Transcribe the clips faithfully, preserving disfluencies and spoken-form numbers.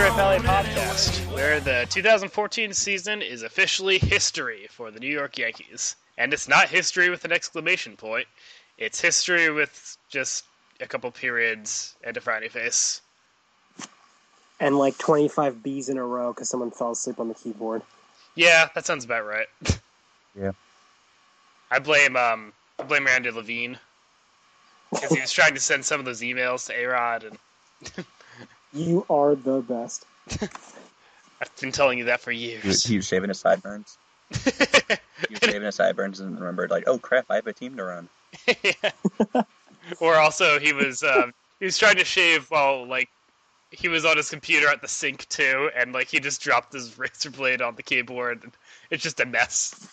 Detroit Valley Podcast, where the two thousand fourteen season is officially history for the New York Yankees. And it's not history with an exclamation point. It's history with just a couple periods and a frowny face. And like twenty-five B's in a row because someone fell asleep on the keyboard. Yeah, that sounds about right. Yeah. I blame um I blame Randy Levine. Because he was trying to send some of those emails to A-Rod and You are the best. I've been telling you that for years. He was, he was shaving his sideburns. He was shaving his sideburns and remembered, like, oh crap, I have a team to run. Yeah. Or also, he was um, he was trying to shave while like he was on his computer at the sink too, and like he just dropped his razor blade on the keyboard. And it's just a mess.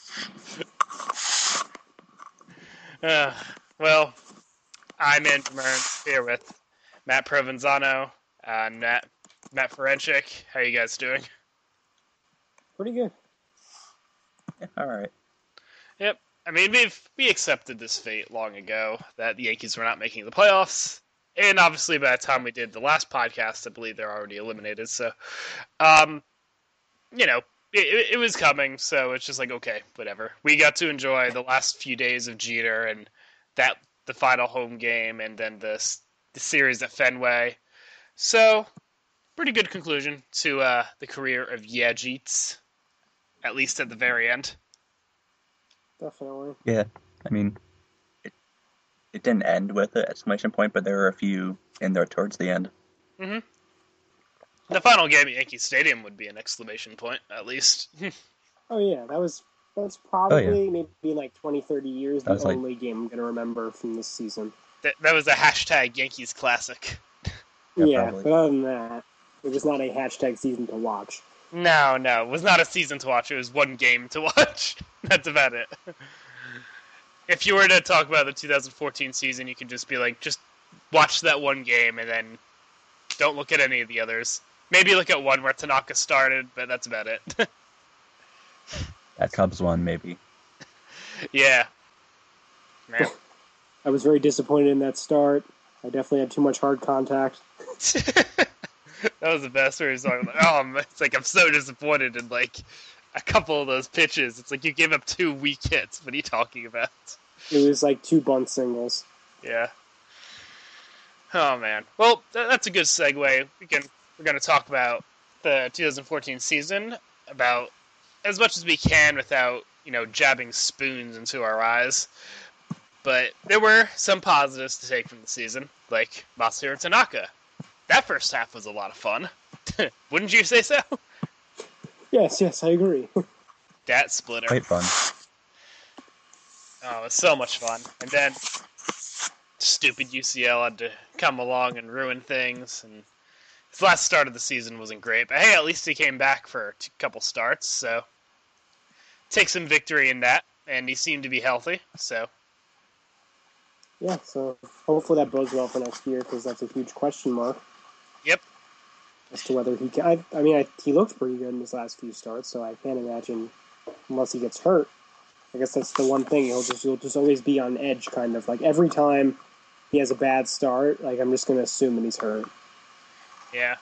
uh, well, I'm Andrew Mearns here with Matt Provenzano and Matt Matt Ferencik. How you guys doing? Pretty good. Yeah, all right. Yep. I mean, we've we accepted this fate long ago that the Yankees were not making the playoffs, and obviously by the time we did the last podcast, I believe they're already eliminated. So, um, you know, it, it was coming. So it's just like, okay, whatever. We got to enjoy the last few days of Jeter and that the final home game, and then the the series at Fenway. So, pretty good conclusion to uh, the career of Yajeets, at least at the very end. Definitely. Yeah, I mean, it, it didn't end with an exclamation point, but there were a few in there towards the end. Mm-hmm. The final game at Yankee Stadium would be an exclamation point, at least. Oh yeah, that was that's probably Oh, yeah. maybe in like twenty, thirty years That the was like- only game I'm gonna remember from this season. that, that was a hashtag Yankees classic. Yeah, Yeah, probably. but other than that, it was not a hashtag season to watch. No, no, it was not a season to watch. It was one game to watch. That's about it. If you were to talk about the two thousand fourteen season, you could just be like, just watch that one game and then don't look at any of the others. Maybe look at one where Tanaka started, but that's about it. That Cubs one, maybe. Yeah. Man. I was very disappointed in that start. I definitely had too much hard contact. That was the best where he's talking like, oh, man, it's like, I'm so disappointed in, like, a couple of those pitches. It's like, you gave up two weak hits. What are you talking about? It was like two bunt singles. Yeah. Oh, man. Well, th- that's a good segue. We can, we're going to talk about the two thousand fourteen season, about as much as we can without, you know, jabbing spoons into our eyes. But there were some positives to take from the season, like Masahiro Tanaka. That first half was a lot of fun. Wouldn't you say so? Yes, yes, I agree. That splitter. Quite fun. Oh, it was so much fun. And then stupid U C L had to come along and ruin things. And his last start of the season wasn't great. But hey, at least he came back for a t- couple starts. So take some victory in that. And he seemed to be healthy. So Yeah, so hopefully that bodes well for next year because that's a huge question mark. Yep. As to whether he can. I, I mean, I, he looked pretty good in his last few starts, so I can't imagine, unless he gets hurt. I guess that's the one thing. He'll just he'll just always be on edge, kind of. Like every time he has a bad start, like I'm just going to assume that he's hurt. yeah.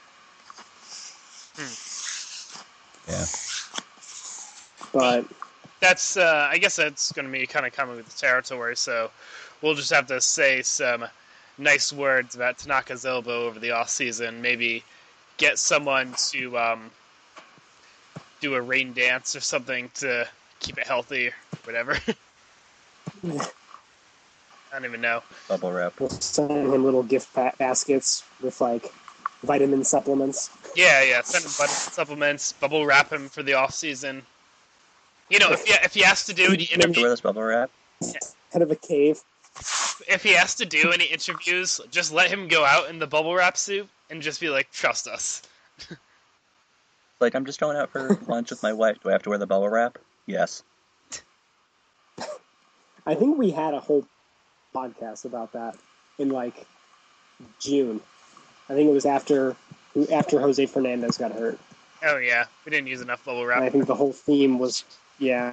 Yeah. But That's, uh, I guess that's going to be kind of coming with the territory, so we'll just have to say some nice words about Tanaka's elbow over the off-season. Maybe get someone to um, do a rain dance or something to keep it healthy or whatever. I don't even know. Bubble wrap. we'll send him little gift pa- baskets with like vitamin supplements. Yeah, yeah, send him vitamin supplements, bubble wrap him for the off-season. You know, if he, if he has to do any You have to interview, wear this bubble wrap? Kind of a cave. if he has to do any interviews, just let him go out in the bubble wrap suit and just be like, trust us. Like, I'm just going out for lunch with my wife. Do I have to wear the bubble wrap? Yes. I think we had a whole podcast about that in like June. I think it was after after Jose Fernandez got hurt. Oh yeah, we didn't use enough bubble And I wrap. think the whole theme was, yeah,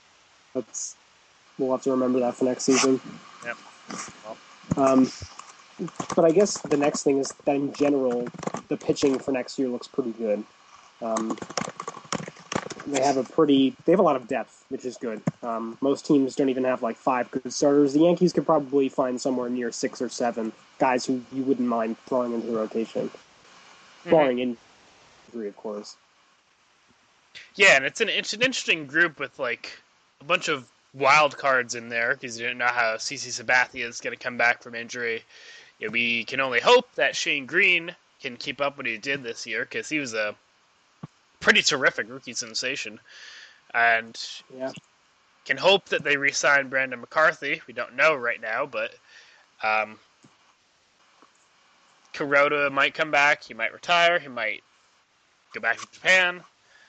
that's, we'll have to remember that for next season. Yep. Um, but I guess the next thing is that in general, the pitching for next year looks pretty good. Um, they have a pretty, they have a lot of depth, which is good. Um, most teams don't even have like five good starters. The Yankees could probably find somewhere near six or seven guys who you wouldn't mind throwing into the rotation, mm-hmm. barring injury, of course. Yeah, and it's an it's an interesting group with like a bunch of wild cards in there because you don't know how CC Sabathia is going to come back from injury. You know, we can only hope that Shane Green can keep up what he did this year because he was a pretty terrific rookie sensation, and yeah. can hope that they re-sign Brandon McCarthy. We don't know right now, but um, Kuroda might come back. He might retire. He might go back to Japan.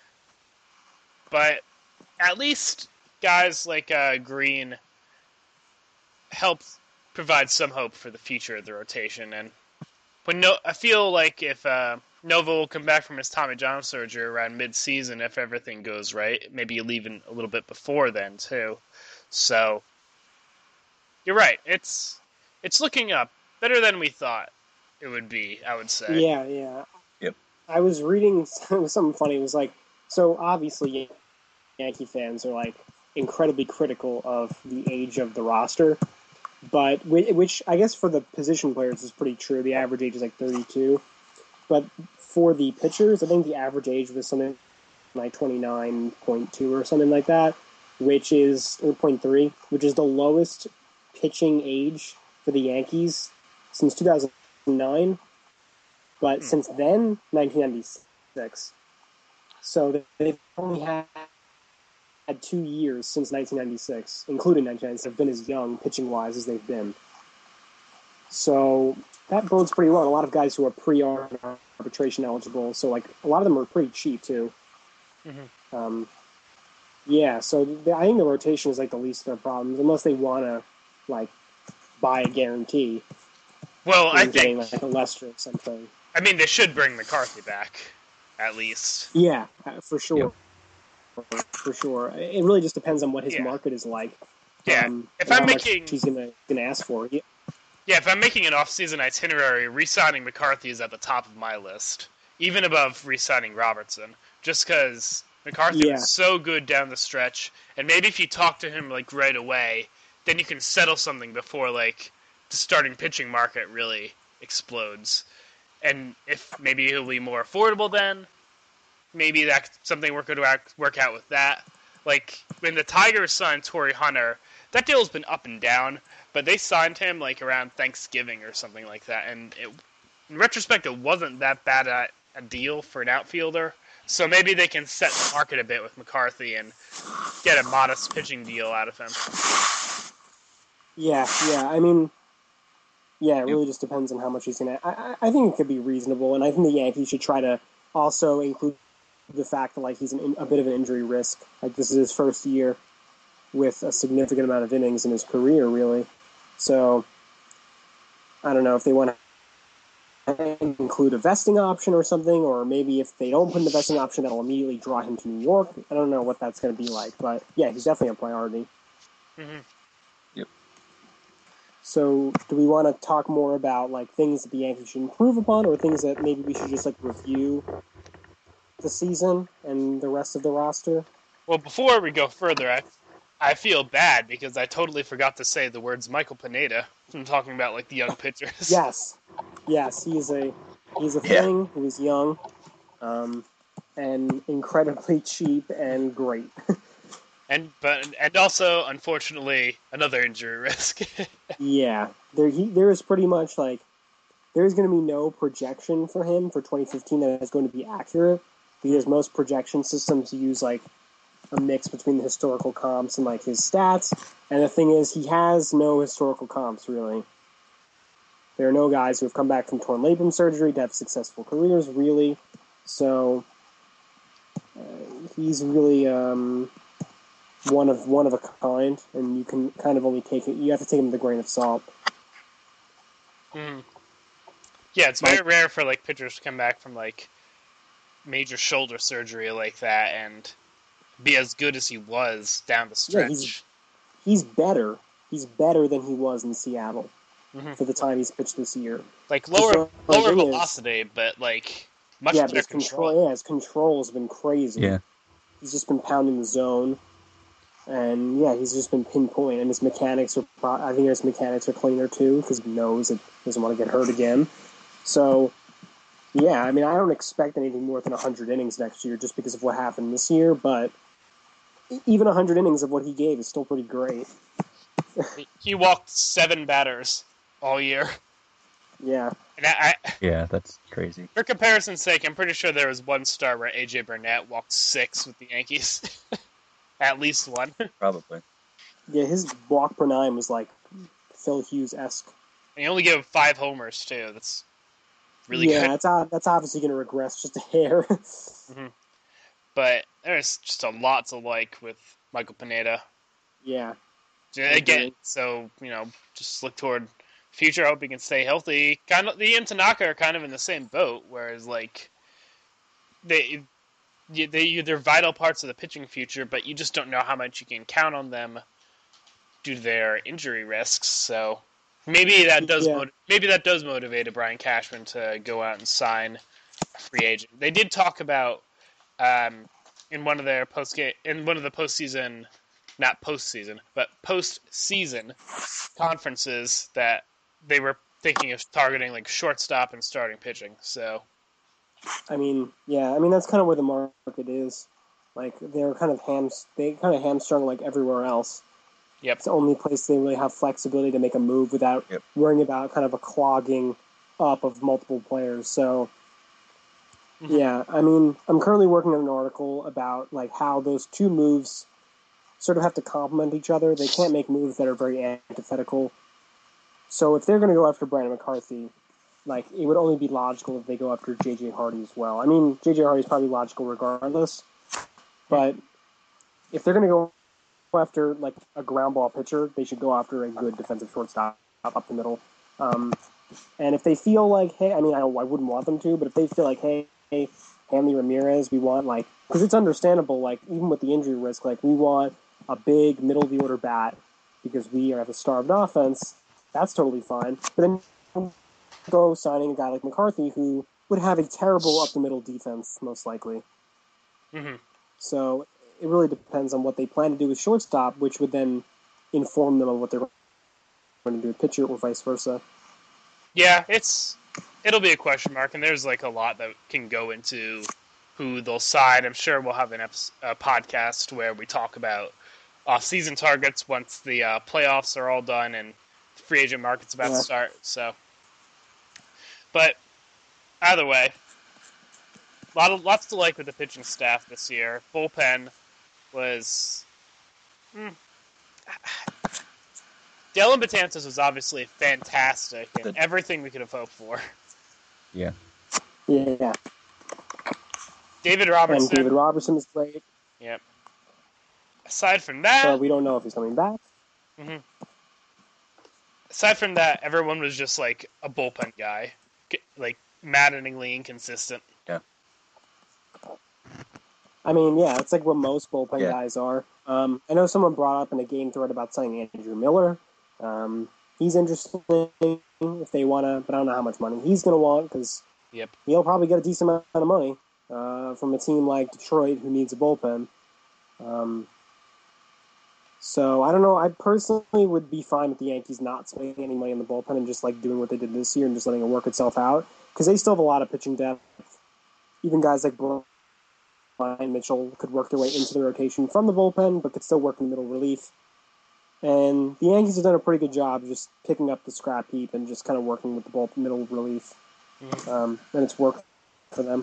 But at least guys like uh, Green help provide some hope for the future of the rotation. And when no, I feel like if uh, Nova will come back from his Tommy John surgery around mid-season, if everything goes right, maybe even a little bit before then too. So you're right. It's it's looking up better than we thought it would be. I would say. Yeah, yeah. Yep. I was reading something funny. It was like, so obviously Yankee fans are like incredibly critical of the age of the roster, but which I guess for the position players is pretty true. The average age is like thirty-two, but for the pitchers, I think the average age was something like twenty-nine point two or something like that, which is or point three, which is the lowest pitching age for the Yankees since two thousand nine, but hmm. since then nineteen ninety-six. So they've only had had two years since nineteen ninety-six, including nineteen ninety-six, have been as young pitching-wise as they've been. So that bodes pretty well. A lot of guys who are pre-arbitration eligible, so like a lot of them are pretty cheap too. Mm-hmm. Um, yeah, so the, I think the rotation is like the least of their problems, unless they want to like buy a guarantee. Well, I think like a Lester or something. I mean, they should bring McCarthy back, at least. Yeah, for sure. Yep. For sure, it really just depends on what his yeah. market is like. Yeah, um, if I'm making, he's gonna gonna ask for. Yeah. yeah, if I'm making an off-season itinerary, re-signing McCarthy is at the top of my list, even above re-signing Robertson, just because McCarthy yeah. was so good down the stretch, and maybe if you talk to him like right away, then you can settle something before like the starting pitching market really explodes, and if maybe he'll be more affordable then. Maybe that's something we're going to work out with that. Like, when the Tigers signed Torrey Hunter, that deal's been up and down, but they signed him, like, around Thanksgiving or something like that, and it, in retrospect, it wasn't that bad a, a deal for an outfielder, so maybe they can set the market a bit with McCarthy and get a modest pitching deal out of him. Yeah, yeah, I mean, yeah, it really just depends on how much he's going to... I, I think it could be reasonable, and I think the Yankees should try to also include the fact that like he's an, a bit of an injury risk. Like this is his first year with a significant amount of innings in his career, really. So I don't know if they want to include a vesting option or something, or maybe if they don't put in the vesting option, that'll immediately draw him to New York. I don't know what that's going to be like, but yeah, he's definitely a priority. Mm-hmm. Yep. So do we want to talk more about like things that the Yankees should improve upon, or things that maybe we should just like review the season and the rest of the roster? Well, before we go further, I, I feel bad because I totally forgot to say the words Michael Pineda from talking about like the young pitchers. Yes, yes, he's a he's a yeah. thing. He's young, um, and incredibly cheap and great. and but and also, unfortunately, another injury risk. yeah, there he there is pretty much like there's going to be no projection for him for twenty fifteen that is going to be accurate. Because most projection systems use like a mix between the historical comps and like his stats. And the thing is, he has no historical comps, really. There are no guys who have come back from torn labrum surgery to have successful careers, really. So uh, he's really um, one of one of a kind, and you can kind of only take it. You have to take him with a grain of salt. Mm. Yeah, it's very like, rare for like pitchers to come back from like major shoulder surgery like that and be as good as he was down the stretch. Yeah, he's, he's better. He's better than he was in Seattle. Mm-hmm. for the time he's pitched this year. Like lower The lower thing is- velocity, but like much yeah, but better his control. control, yeah, his control has been crazy. Yeah. He's just been pounding the zone, and yeah, he's just been pinpoint. And his mechanics are, pro- I think his mechanics are cleaner too because he knows it doesn't want to get hurt again. So, yeah, I mean, I don't expect anything more than one hundred innings next year just because of what happened this year. But even one hundred innings of what he gave is still pretty great. He walked seven batters all year. Yeah. And I, I, Yeah, that's crazy. for comparison's sake, I'm pretty sure there was one star where A J Burnett walked six with the Yankees. At least one. Probably. Yeah, his walk per nine was like Phil Hughes-esque. And he only gave five homers, too. That's really yeah, good. that's, uh, that's obviously going to regress just a hair. Mm-hmm. But there's just a lot to like with Michael Pineda. yeah. Again, so, you know, just look toward future. I hope he can stay healthy. Kind of, the and Tanaka are kind of in the same boat, whereas, like, they, they, they're vital parts of the pitching future, but you just don't know how much you can count on them due to their injury risks. So maybe that does Yeah. motiv- maybe that does motivate a Brian Cashman to go out and sign a free agent. They did talk about um, in one of their post in one of the postseason, not postseason, but postseason conferences that they were thinking of targeting like shortstop and starting pitching. So I mean, yeah, I mean that's kind of where the market is. Like they're kind of ham, they kind of hamstrung like everywhere else. Yep. It's the only place they really have flexibility to make a move without Yep. worrying about kind of a clogging up of multiple players. So, Mhm. yeah, I mean, I'm currently working on an article about like how those two moves sort of have to complement each other. They can't make moves that are very antithetical. So if they're going to go after Brandon McCarthy, like it would only be logical if they go after J J Hardy as well. I mean, J J Hardy is probably logical regardless, but if they're going to go after like a ground ball pitcher, they should go after a good defensive shortstop up the middle. Um, and if they feel like, hey, I mean, I, I wouldn't want them to, but if they feel like, hey, hey, Hanley Ramirez, we want like, because it's understandable, like even with the injury risk, like we want a big middle of the order bat because we are at a starved offense. That's totally fine. But then go signing a guy like McCarthy who would have a terrible up the middle defense most likely. Mm-hmm. So it really depends on what they plan to do with shortstop, which would then inform them of what they're going to do with pitcher or vice versa. Yeah, it's it'll be a question mark, and there's like a lot that can go into who they'll sign. I'm sure we'll have an episode, a podcast where we talk about off-season targets once the uh, playoffs are all done and the free agent market's about Yeah. to start. So, but either way, a lot of lots to like with the pitching staff this year. Bullpen was. Hmm, Dylan Betances was obviously fantastic and The- everything we could have hoped for. Yeah. Yeah. David Robertson. And David Robertson is great, Yep. Aside from that, but we don't know if he's coming back. hmm aside from that, everyone was just like a bullpen guy, G- like maddeningly inconsistent. I mean, yeah, it's like what most bullpen Yeah. guys are. Um, I know someone brought up in a game thread about signing Andrew Miller. Um, he's interesting if they want to, but I don't know how much money he's going to want because Yep. he'll probably get a decent amount of money uh, from a team like Detroit who needs a bullpen. Um, so I don't know. I personally would be fine with the Yankees not spending any money in the bullpen and just like doing what they did this year and just letting it work itself out because they still have a lot of pitching depth. Even guys like Brian Mitchell could work their way into the rotation from the bullpen, but could still work in middle relief. And the Yankees have done a pretty good job just picking up the scrap heap and just kind of working with the bull middle relief. Mhm. Um, and it's worked for them.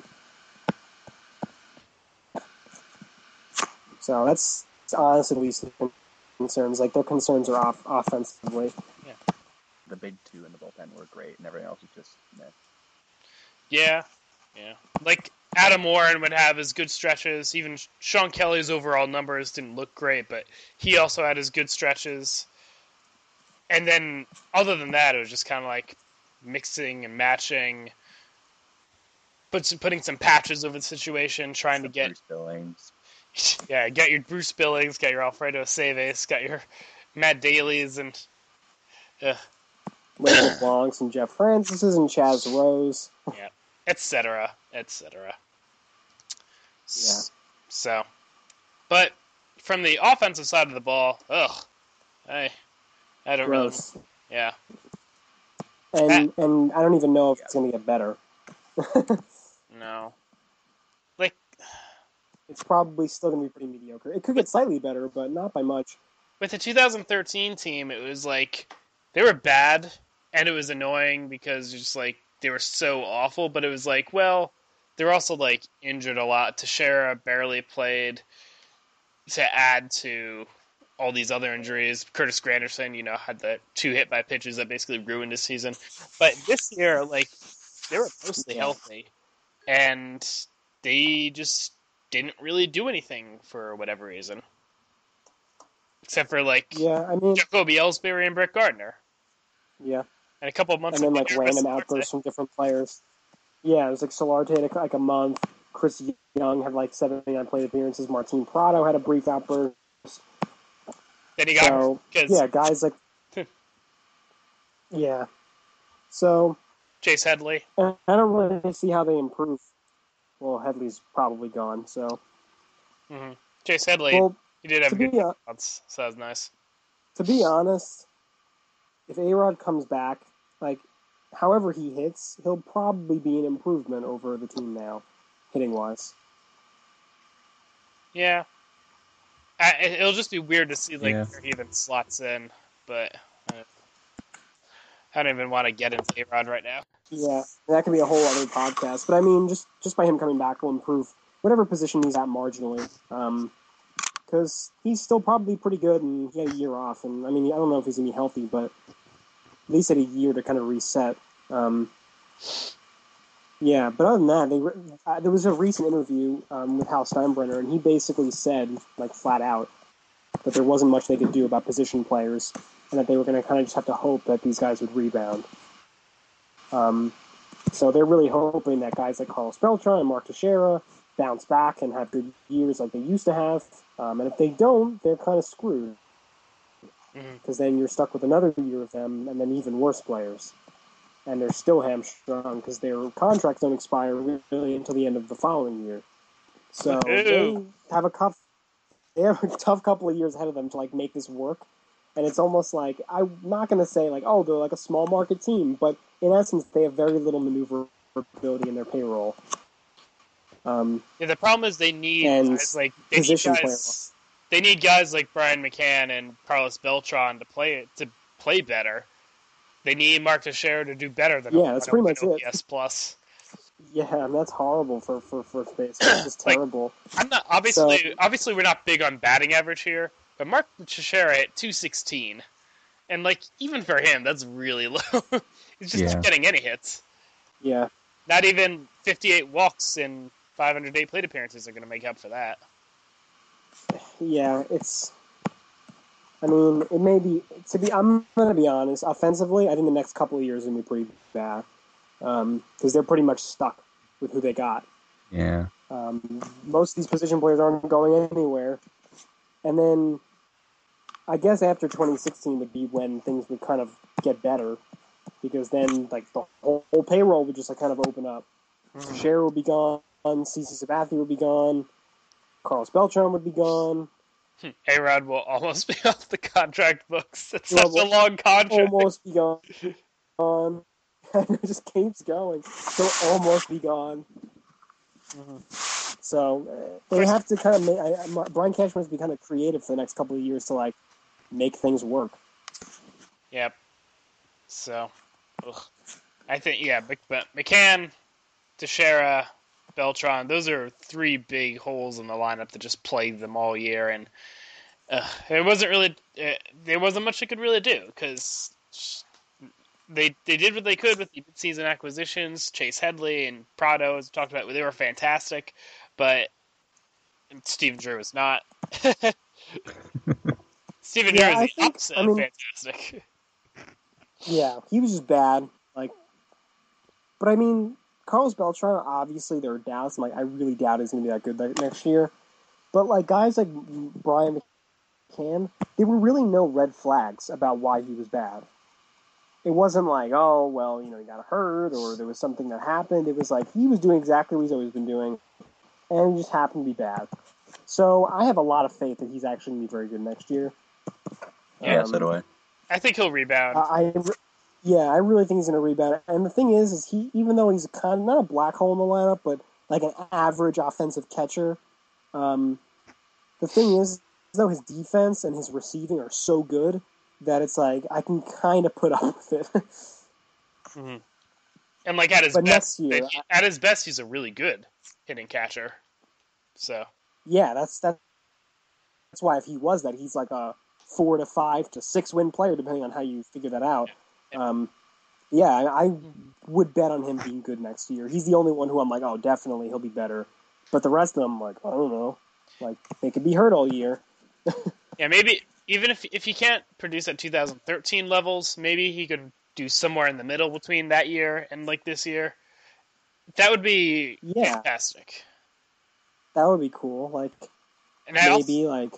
So that's, that's honestly the least of their concerns. Like their concerns are off offensively. The big two in the bullpen were great, and everything else was just meh. Yeah, yeah. Like Adam Warren would have his good stretches. Even Sean Kelly's overall numbers didn't look great, but he also had his good stretches. And then, other than that, it was just kind of like mixing and matching, put some, putting some patches over the situation, trying to get Bruce Billings. yeah, get your Bruce Billings, got your Alfredo Aceves, got your Matt Dailies, and uh, Wade LeBlancs and Jeff Francis's and Chaz Rose. Yeah, et cetera, et cetera. Yeah. So, but from the offensive side of the ball, ugh, I, I don't Gross. really, yeah. And that, and I don't even know if it's going to get better. No. Like, it's probably still going to be pretty mediocre. It could get slightly better, but not by much. With the two thousand thirteen team, it was like they were bad, and it was annoying because just like they were so awful. But it was like, well, they were also like injured a lot. Teixeira barely played to add to all these other injuries. Curtis Granderson, you know, had the two hit by pitches that basically ruined his season. But this year, like, they were mostly Yeah. healthy, and they just didn't really do anything for whatever reason. Except for, like, yeah, I mean, Jacoby Ellsbury and Brett Gardner. Yeah. And a couple of months And then, ago, like, Nervous random Solarte. outbursts from different players. Yeah, it was like Solarte had like a month. Chris Young had like seventy-nine plate appearances. Martin Prado had a brief outburst. Then he got So, because yeah, guys like... yeah. So, Chase Headley. I don't really see how they improve. Well, Headley's probably gone, so... Mm-hmm. Chase Headley, Well, he did have to good be, uh, months, so that was nice. to be honest, if A-Rod comes back, like, however he hits, he'll probably be an improvement over the team now, hitting-wise. Yeah. I, it'll just be weird to see, like, Yeah. where he even slots in, but uh, I don't even want to get into A-Rod right now. Yeah, that could be a whole other podcast. But I mean, just just by him coming back will improve whatever position he's at marginally. Because um, he's still probably pretty good, and he had a year off. And I mean, I don't know if he's going to be healthy, but at least had a year to kind of reset. Um, yeah, but other than that, they re- uh, there was a recent interview um, with Hal Steinbrenner, and he basically said, like, flat out, that there wasn't much they could do about position players, and that they were going to kind of just have to hope that these guys would rebound. Um, so they're really hoping that guys like Carlos Beltran and Mark Teixeira bounce back and have good years like they used to have. Um, and if they don't, they're kind of screwed. Because mm-hmm. then you're stuck with another year of them and then even worse players. And they're still hamstrung because their contracts don't expire really until the end of the following year. So they have a tough, they have a tough couple of years ahead of them to like make this work. And it's almost like, I'm not going to say, like, oh, they're like a small market team, but in essence, they have very little maneuverability in their payroll. Um, yeah, the problem is they need guys like they need guys, they need guys like Brian McCann and Carlos Beltran to play to play better. They need Mark Teixeira to do better than yeah, that's pretty much O P S it. Plus. Yeah, and that's horrible for for first base. It's just like, terrible. I'm not obviously so, obviously we're not big on batting average here. But Mark Teixeira at two sixteen, and like even for him, that's really low. He's just yeah. not getting any hits. Yeah. Not even fifty-eight walks and five hundred eight plate appearances are going to make up for that. Yeah, it's. I mean, it may be to be. I'm going to be honest. Offensively, I think the next couple of years are going to be pretty bad because um, they're pretty much stuck with who they got. Yeah. Um, most of these position players aren't going anywhere. And then, I guess after twenty sixteen would be when things would kind of get better, because then like the whole, whole payroll would just like kind of open up. Mm-hmm. Teixeira would be gone, C C Sabathia would be gone, Carlos Beltran would be gone. A-Rod will almost be off the contract books. It's such a long contract. Almost be gone. Um, it just keeps going. He'll almost be gone. Mm-hmm. So uh, they have to kind of make. I, I, Brian Cashman has to be kind of creative for the next couple of years to like make things work. Yep. So, ugh. I think yeah, but McCann, Teixeira, Beltran. Those are three big holes in the lineup that just plagued them all year, and uh, it wasn't really. Uh, there wasn't much they could really do because they they did what they could with the mid-season acquisitions. Chase Headley and Prado, as we talked about, they were fantastic. But Stephen Drew is not. Stephen yeah, Drew is I the think, opposite I mean, of fantastic. Yeah, he was just bad. Like, but I mean, Carlos Beltran. Obviously, there are doubts. Like, I really doubt he's going to be that good that next year. But like guys like Brian McCann, there were really no red flags about why he was bad. it wasn't like, oh, well, you know, he got hurt or there was something that happened. It was like he was doing exactly what he's always been doing, and it just happened to be bad. So I have a lot of faith that he's actually going to be very good next year. Yeah, um, so do I. I think he'll rebound. I, I yeah, I really think he's going to rebound. And the thing is, is he even though he's kind of not a black hole in the lineup, but like an average offensive catcher. Um, the thing is, though, his defense and his receiving are so good that it's like I can kind of put up with it. mm-hmm. And like at his but best, next year, at his best, he's a really good hitting catcher. So yeah, that's that. That's why if he was that, he's like a four to five to six win player, depending on how you figure that out. Um, yeah, I, I would bet on him being good next year. He's the only one who I'm like, oh, definitely he'll be better. But the rest of them, like, I don't know, like they could be hurt all year. Yeah, maybe even if if he can't produce at two thousand thirteen levels, maybe he could do somewhere in the middle between that year and like this year. That would be yeah. fantastic. That would be cool. Like and I maybe also, like.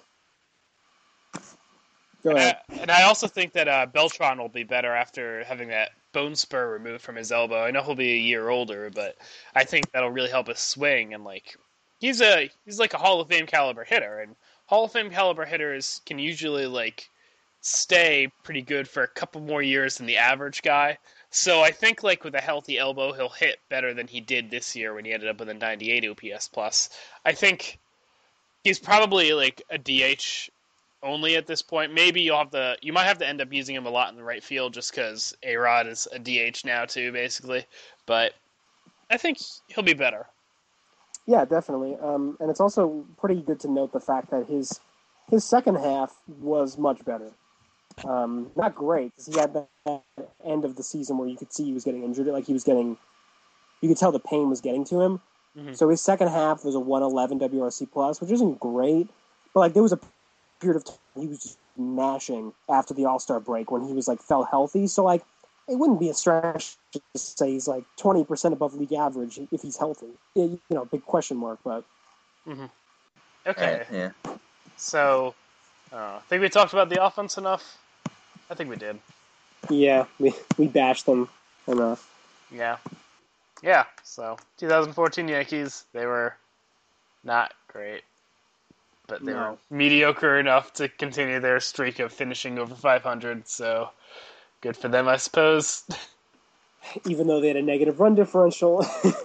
Go and ahead. I, and I also think that uh, Beltran will be better after having that bone spur removed from his elbow. I know he'll be a year older, but I think that'll really help his swing. And like, he's a he's like a Hall of Fame caliber hitter, and Hall of Fame caliber hitters can usually like stay pretty good for a couple more years than the average guy. So I think like with a healthy elbow, he'll hit better than he did this year when he ended up with a ninety-eight O P S plus. I think he's probably like a D H only at this point. Maybe you'll have to, you might have to end up using him a lot in the right field just because A-Rod is a D H now too, basically. But I think he'll be better. Yeah, definitely. Um, and it's also pretty good to note the fact that his his second half was much better. Um, not great, because he had that end of the season where you could see he was getting injured. Like he was getting, you could tell the pain was getting to him. Mm-hmm. So his second half was a one eleven W R C plus, which isn't great. But like there was a period of time he was just mashing after the All-Star break when he was like felt healthy. So like it wouldn't be a stretch to say he's like twenty percent above league average if he's healthy. It, you know, big question mark, but mm-hmm. Okay. Right, yeah. So uh, I think we talked about the offense enough. I think we did. yeah, we we bashed them enough. Yeah. Yeah. So twenty fourteen Yankees, they were not great. But they No. were mediocre enough to continue their streak of finishing over five hundred, so good for them, I suppose. Even though they had a negative run differential.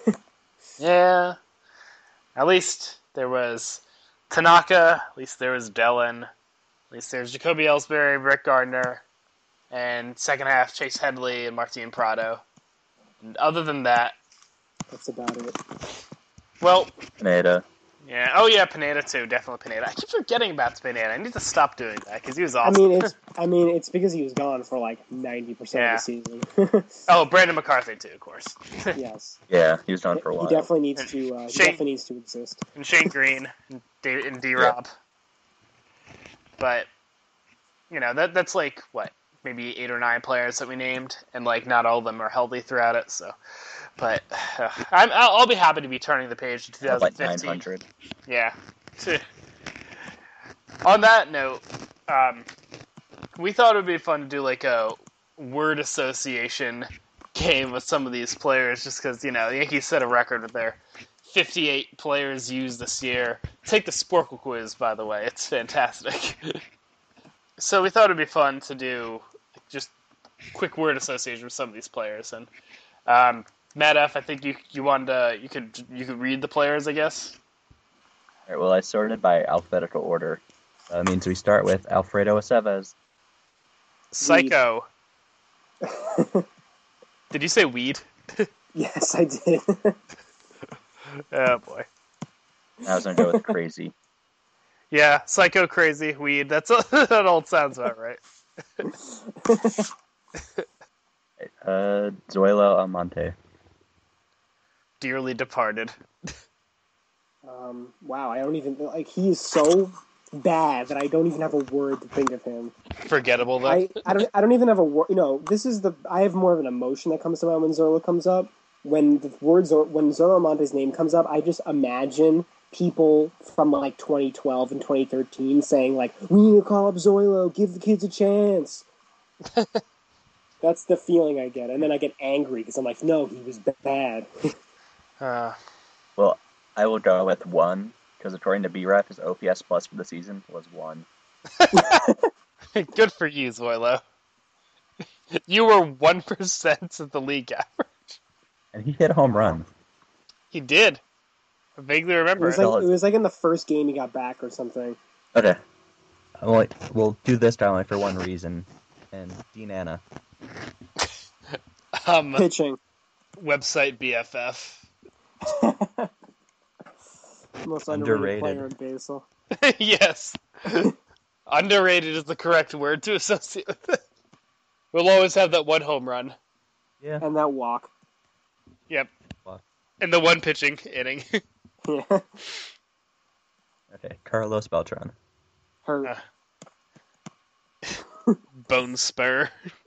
Yeah. At least there was Tanaka, at least there was Dellin, at least there was Jacoby Ellsbury, Rick Gardner, and second half Chase Headley and Martin Prado. And other than that, That's about it. well, Pineda. yeah. Oh yeah, Pineda too. Definitely Pineda. I keep forgetting about Pineda. I need to stop doing that because he was I awesome. mean, it's I mean, it's because he was gone for like ninety percent Yeah. of the season. Oh, Brandon McCarthy too, of course. Yes. Yeah, he was gone for a while. He definitely needs to. Uh, he Shane- definitely needs to exist. and Shane Green and D, and D Rob. But you know that that's like what maybe eight or nine players that we named, and like not all of them are healthy throughout it. So, but uh, I'm I'll, I'll be happy to be turning the page to Like twenty fifteen. nine hundred. Yeah. On that note, um, we thought it would be fun to do like a word association game with some of these players, just because you know the Yankees set a record with their fifty-eight players used this year. Take the Sporkle quiz, by the way; it's fantastic. So we thought it'd be fun to do just quick word association with some of these players. And um, Matt F, I think you you wanted to, you could you could read the players, I guess. All right, well, I sorted by alphabetical order. That means we start with Alfredo Aceves. Psycho. Did you say weed? Yes, I did. Oh boy. I was gonna go with crazy. Yeah, psycho, crazy, weed. That's that all sounds about right. Uh, Zoilo Almonte. Dearly departed. um, wow, I don't even like. He is so bad that I don't even have a word to think of him. Forgettable though. I, I don't I don't even have a word. You know, this is the I have more of an emotion that comes to mind when Zola comes up. When the words or when Zola Almonte's name comes up, I just imagine people from like twenty twelve and twenty thirteen saying like, "We need to call up Zoilo, give the kids a chance." That's the feeling I get, and then I get angry because I'm like, no, he was bad. Uh, Well, I will go with one, because according to B R E F, his O P S plus for the season was one. good for you, Zoilo. You were one percent of the league average. And he hit a home run. He did. I vaguely It remember was it. like it was like in the first game he got back or something. Okay. Well, we'll do this only for one reason. And Dean Anna. Um, Pitching. website B F F. Most underrated, Underrated. player in baseball. Yes. Underrated is the correct word to associate with it. We'll always have that one home run. Yeah. And that walk. Yep. Walk. And the one pitching inning. Yeah. Okay, Carlos Beltran. Hurt. Uh, bone spur.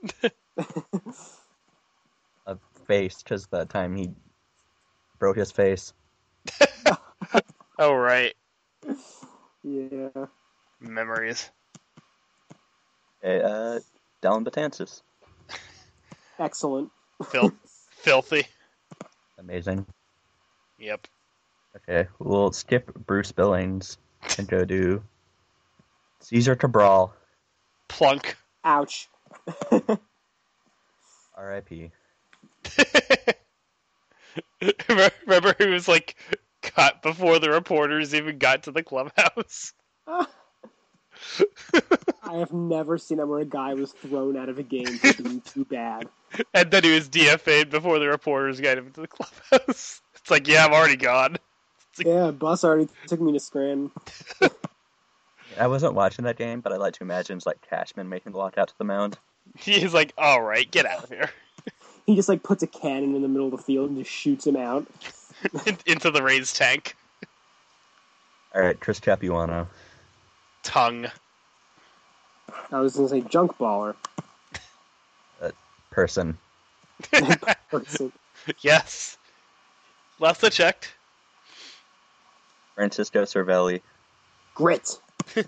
A face, because the time he broke his face. Oh, right. Yeah. Memories. Okay, uh, Dellin Betances. Excellent. Fil- filthy. Amazing. Yep. Okay, we'll skip Bruce Billings and go to Cesar Cabral. Plunk. Ouch. R I P Remember he was like cut before the reporters even got to the clubhouse? I have never seen that where a guy was thrown out of a game for being too bad. And then he was D F A'd before the reporters got him to the clubhouse. It's like, yeah, I'm already gone. Like, yeah, bus already took me to Scranton. I wasn't watching that game, but I like to imagine it's like Cashman making the walk out to the mound. he's like, all right, get out of here. He just like puts a cannon in the middle of the field and just shoots him out. In- into the Rays tank. All right, Chris Capuano. Tongue. I was gonna say junk baller. Person. Person. Yes. Last I checked. Francisco Cervelli. Grit.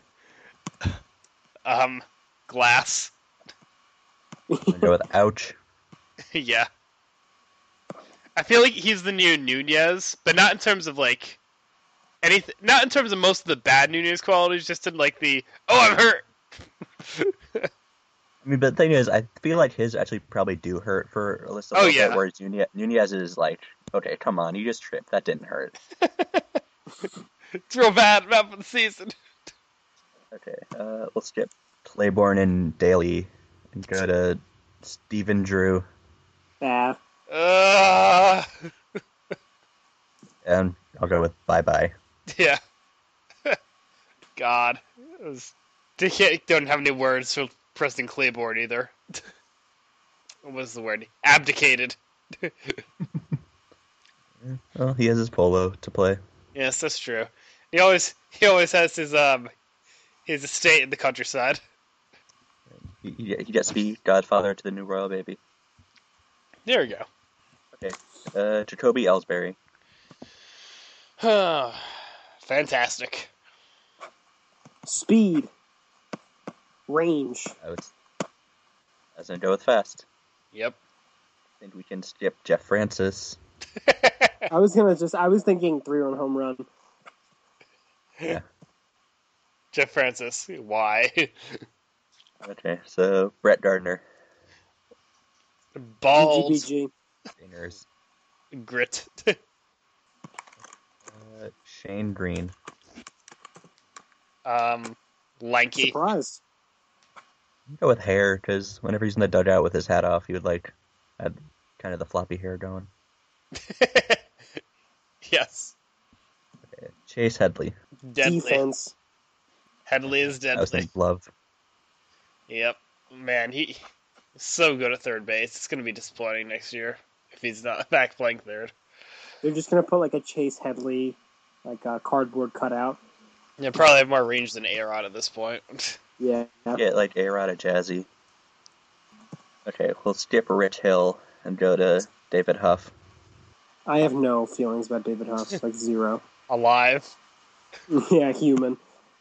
Um, glass. I'm gonna go with ouch. Yeah. I feel like he's the new Nunez, but not in terms of like anything. Not in terms of most of the bad Nunez qualities, just in like the oh, I'm hurt. I mean, but the thing is, I feel like his actually probably do hurt for a little Oh, bit, yeah. whereas Nunez, Nunez is like, okay, come on, you just tripped. That didn't hurt. It's real bad. Bad for the season. Okay, uh, we'll skip Claiborne and Daly and go to Stephen Drew. Ah. Uh, And I'll go with bye-bye. yeah. God. It was, they can't- don't have any words for Preston Claiborne either. What was the word? Abdicated. Well, he has his polo to play. Yes, that's true. He always he always has his um his estate in the countryside. He, he he gets to be godfather to the new royal baby. There we go. Okay, uh, Jacoby Ellsbury. Fantastic. Speed. Range. I was, I was gonna go with fast. Yep. I think we can skip Jeff Francis. I was gonna just I was thinking three run home run. Yeah. Jeff Francis. Why? Okay, so Brett Gardner. Balls. G G B Singers. Grit. Uh, Shane Green. um, G. lanky. Surprised. I'll go with hair, because whenever he's in the dugout with his hat off, he would like had kind of the floppy hair going. Yes. Okay, Chase Headley. Deadly. Defense. Headley is I was deadly. thinking glove. Yep. Man, he he's so good at third base. It's going to be disappointing next year if he's not back playing third. They're just gonna put like a Chase Headley, like a cardboard cutout. Yeah, probably have more range than A-Rod at this point. Yeah. Get like A-Rod or Jazzy. Okay, we'll skip Rich Hill and go to David Huff. I have no feelings about David Huff. Like zero. Alive. Yeah, human.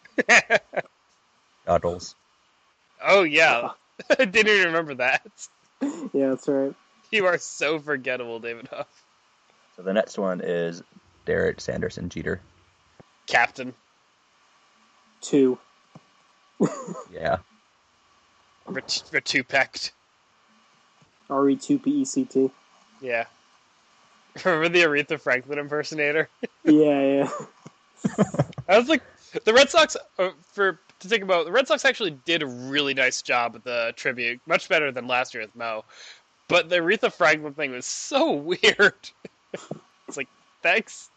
Goggles. Oh, yeah. I didn't even remember that. Yeah, that's right. You are so forgettable, David Huff. So the next one is Derek Sanderson Jeter. Captain. Two. Yeah. Retupect. R E two P E C T. Yeah. Remember the Aretha Franklin impersonator? Yeah, yeah. I was like, the Red Sox, uh, for to think about, the Red Sox actually did a really nice job with the tribute, much better than last year with Mo. But the Aretha Franklin thing was so weird. It's like, thanks.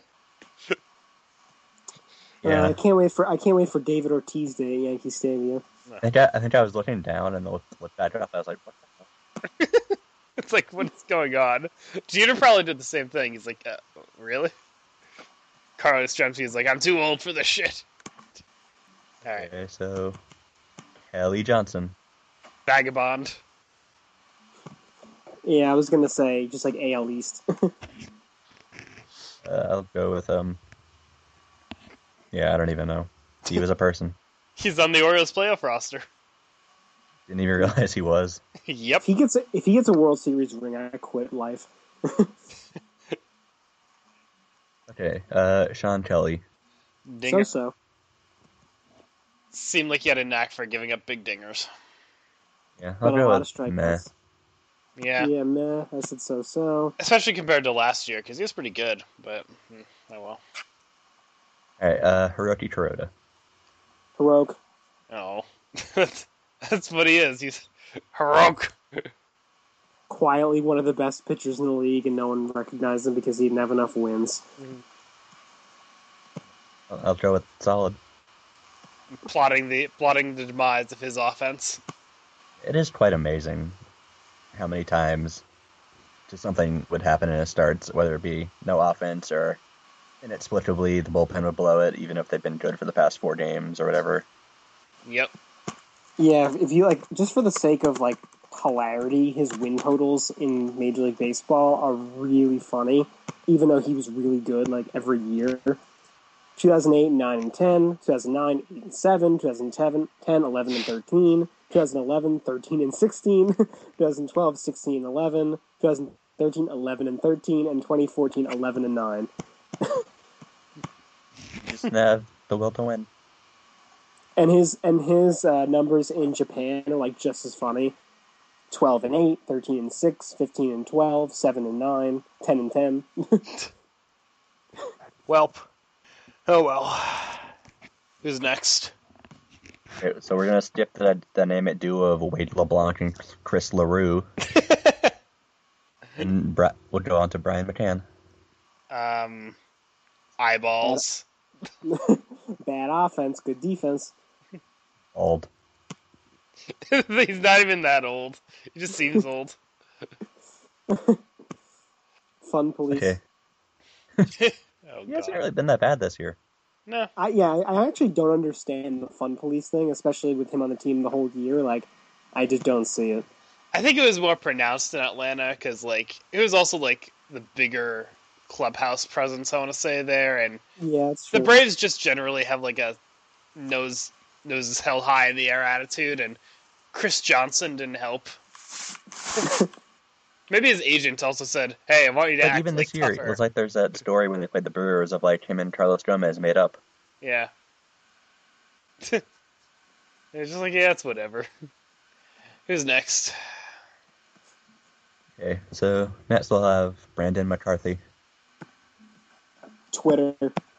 Yeah. Uh, I can't wait for I can't wait for David Ortiz Day at Yankee Stadium. I think I, I think I was looking down and looked, looked back up. I was like, what the hell? It's like, what's going on? Jeter probably did the same thing. He's like, uh, really? Carlos Stremski's like, I'm too old for this shit. All right. Okay, so Kelly Johnson. Vagabond. Yeah, I was gonna say just like A L East. Uh, I'll go with um. Yeah, I don't even know. He was a person. He's on the Orioles playoff roster. Didn't even realize he was. Yep. If he gets a, if he gets a World Series ring, I quit life. Okay, uh, Sean Kelly. Dinger. So so. Seemed like he had a knack for giving up big dingers. Yeah, I'll But a go lot of with meh. strikeouts. Yeah. Yeah, meh. I said so so. Especially compared to last year, because he was pretty good. But, hmm, oh well. Alright, uh, Hiroki Kuroda. Heroic. Oh. that's, that's what he is. He's heroic. Quietly one of the best pitchers in the league, and no one recognized him because he didn't have enough wins. I'll, I'll go with solid. Plotting the plotting the demise of his offense. It is quite amazing how many times just something would happen in his starts, whether it be no offense or inexplicably the bullpen would blow it, even if they've been good for the past four games or whatever. Yep. Yeah, if you like, just for the sake of like hilarity, his win totals in Major League Baseball are really funny, even though he was really good like every year. two thousand eight, nine and ten, two thousand nine, eight and seven, two thousand ten, eleven and thirteen, two thousand eleven, thirteen and sixteen, twenty twelve, sixteen and eleven, twenty thirteen, eleven and thirteen, and twenty fourteen, eleven and nine. Just have the will to win. And his and his uh, numbers in Japan are like just as funny. twelve and eight, thirteen and six, fifteen and twelve, seven and nine, ten and ten. Welp. Oh well. Who's next? Okay, so we're gonna skip the dynamic duo of Wade LeBlanc and Chris LaRue, and Bra- we'll go on to Brian McCann. Um, eyeballs. Bad offense, good defense. Old. He's not even that old. He just seems old. Fun police. Okay. Oh, He hasn't God. really been that bad this year. No. I, yeah, I I actually don't understand the fun police thing, especially with him on the team the whole year. Like, I just don't see it. I think it was more pronounced in Atlanta because, like, it was also, like, the bigger clubhouse presence, I want to say, there. And Yeah, it's the true. Braves just generally have, like, a nose noses held high in the air attitude, and Chris Johnson didn't help. Maybe his agent also said, hey, I want you to But act even like this year, tougher. it was like there's that story when they played the Brewers of like him and Carlos Gomez made up. Yeah. It's just like, yeah, it's whatever. Who's next? Okay, so next we'll have Brandon McCarthy. Twitter.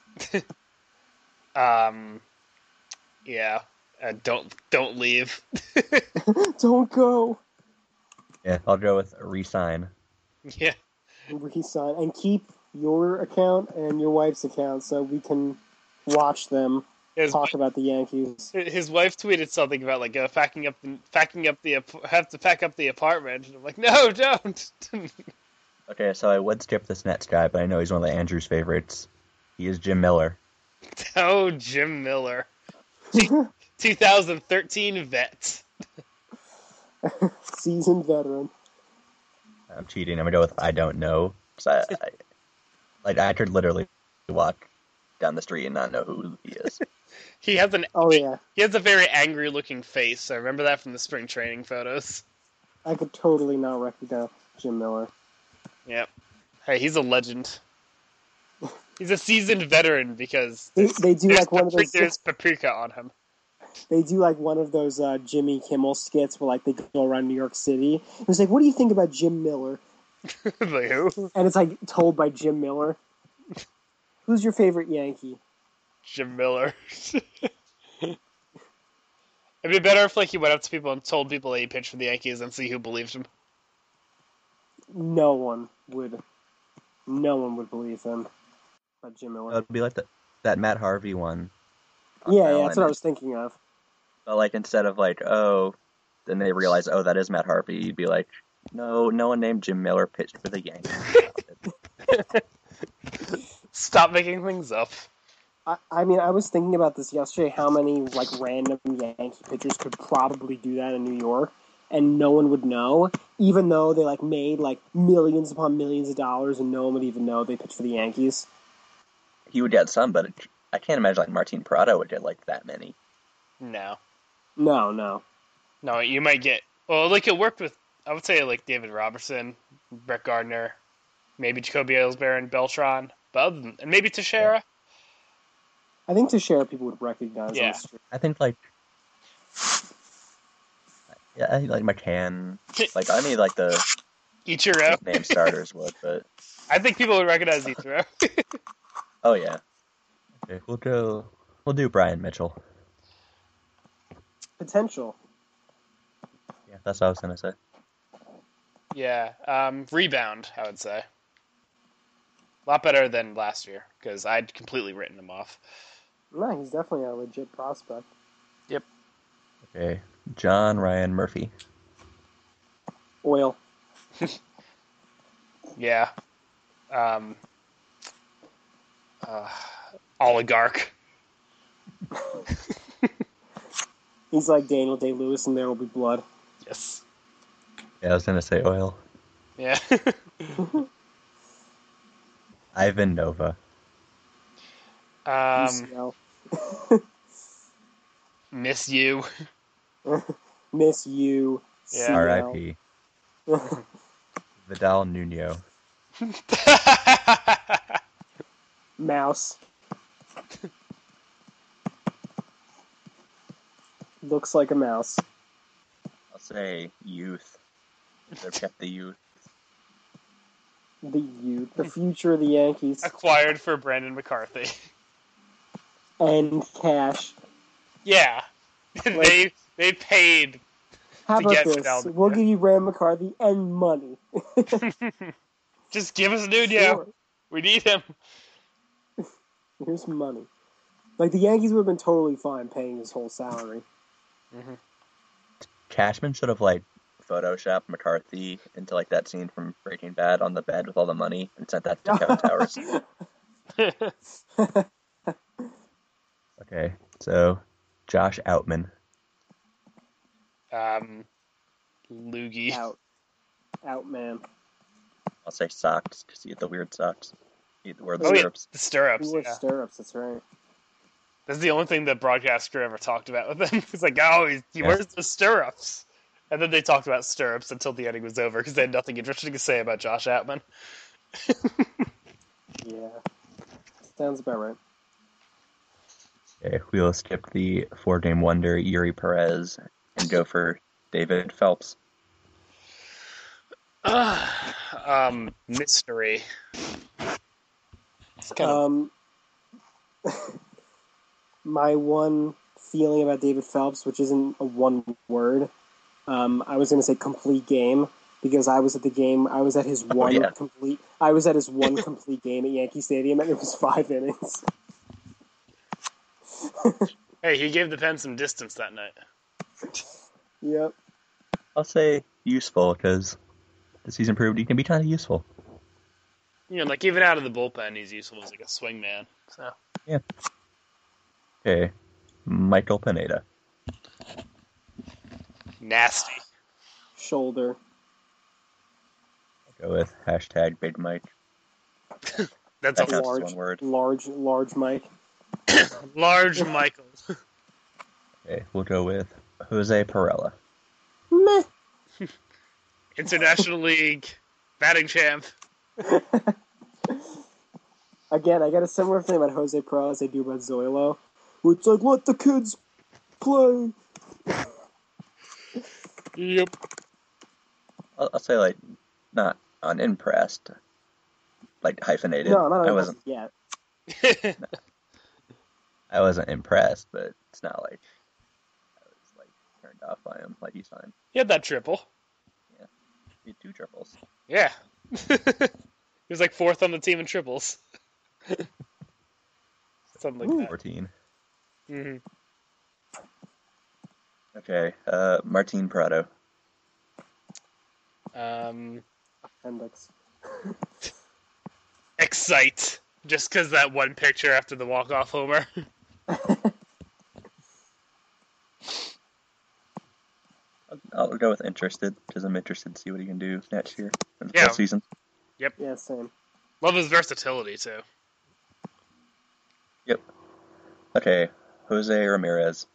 Um, yeah. Uh, don't don't leave. Don't go. Yeah, I'll go with resign. Yeah. Resign. And keep your account and your wife's account so we can watch them His, talk about the Yankees. his wife tweeted something about like uh, packing up the packing up the ap- have to pack up the apartment. And I'm like, no, don't. Okay, so I would skip this next guy, but I know he's one of the Andrews' favorites. He is Jim Miller. Oh, Jim Miller, twenty thirteen vet. Seasoned veteran. I'm cheating. I'm gonna go with I don't know. 'Cause I, I, like I could literally walk down the street and not know who he is. He has an Oh, yeah. he has a very angry looking face. I remember that from the spring training photos. I could totally not recognize Jim Miller. Yep. Hey, he's a legend. He's a seasoned veteran because They, they do there's, like one of papri- those. there's paprika on him. They do like one of those uh, Jimmy Kimmel skits where like they go around New York City. It was like, what do you think about Jim Miller? Like who? And it's like told by Jim Miller. Who's your favorite Yankee? Jim Miller. It'd be better if like he went up to people and told people that he pitched for the Yankees and see who believed him. No one would. No one would believe him. But Jim It Miller. would be like the, that Matt Harvey one. on Yeah, yeah, Fallon. that's what I was thinking of. But like instead of like, oh, then they realize, oh, that is Matt Harvey. You'd be like, no, no one named Jim Miller pitched for the Yankees. Stop making things up. I, I mean, I was thinking about this yesterday. How many like random Yankee pitchers could probably do that in New York, and no one would know, even though they like made like millions upon millions of dollars, and no one would even know they pitched for the Yankees. He would get some, but it, I can't imagine like Martin Prado would get like that many. No. No, no. No, you might get... Well, like, it worked with, I would say, like, David Robertson, Brett Gardner, maybe Jacoby Ellsbury and Beltran, but other than... And maybe Teixeira. I think Teixeira people would recognize. Yeah. On the street. I think like, yeah, I think like McCann, like I mean like the Ichiro. name starters would, but I think people would recognize Ichiro. oh yeah. Okay, we'll go. We'll do Brian Mitchell. Potential. Yeah, that's what I was gonna say. Yeah. Um, rebound, I would say. A lot better than last year, because I'd completely written him off. No, he's definitely a legit prospect. Yep. Okay, John Ryan Murphy. Oil. Yeah. Um, uh, oligarch. He's like Daniel Day-Lewis, and there will be blood. Yes. Yeah, I was gonna say oil. Yeah. Ivan Nova. um, U C L. miss you. Miss you. Yeah. C L. R I P Vidal Nuno. Mouse. Looks like a mouse. I'll say youth. They've kept the youth. The youth. The future of the Yankees. Acquired for Brandon McCarthy. And cash. Yeah. they they paid. How To about get this? Vidal. We'll give you Brandon McCarthy and money. Just give us Nuno. Sure. We need him. Here's money. Like, the Yankees would have been totally fine paying his whole salary. Mm-hmm. Cashman should have like photoshopped McCarthy into like that scene from Breaking Bad on the bed with all the money and sent that to Kevin Towers. Okay, so Josh Outman. um, Loogie. Out. Out, man. I'll say socks because he had the weird socks. He had the weird Oh, yeah, stirrups. the stirrups. He wore Yeah. stirrups, that's right. That's the only thing the broadcast crew ever talked about with him. It's like, oh, he, he Yeah. wears the stirrups. And then they talked about stirrups until the ending was over because they had nothing interesting to say about Josh Outman. Yeah. Sounds about right. Okay, we'll skip the four-game wonder Yuri Perez and go for David Phelps. um, mystery. It's kind of Um, my one feeling about David Phelps, which isn't a one word, um, I was going to say complete game because I was at the game. I was at his Oh, one yeah. complete. I was at his one complete game at Yankee Stadium, and it was five innings. hey, he gave the pen some distance that night. Yep. I'll say useful because the season proved he can be kind of useful. You know, like even out of the bullpen, he's useful as like a swing man. So Okay, Michael Pineda. nasty. Shoulder. I'll go with hashtag Big Mike. That's That a counts as large, one word. large, large Mike. large Michael. Okay, we'll go with Jose Perella. Meh. International League batting champ. Again, I got a similar thing about Jose Pro as I do about Zoilo. Where it's like, let the kids play. Yep. I'll, I'll say like not unimpressed, like hyphenated. No, not I wasn't. yet. I wasn't impressed, but it's not like I was like turned off by him. Like he's fine. He had that triple. He had two triples. Yeah. He was like fourth on the team in triples. Something like that. Fourteen. Mm-hmm. Okay, uh, Martin Prado. Um, Appendix. Excite. Just because that one picture after the walk-off homer. I'll, I'll go with interested because I'm interested to see what he can do next year in the Yeah. full season. Yep. Yeah, same. Love his versatility, too. Yep. Okay, Jose Ramirez.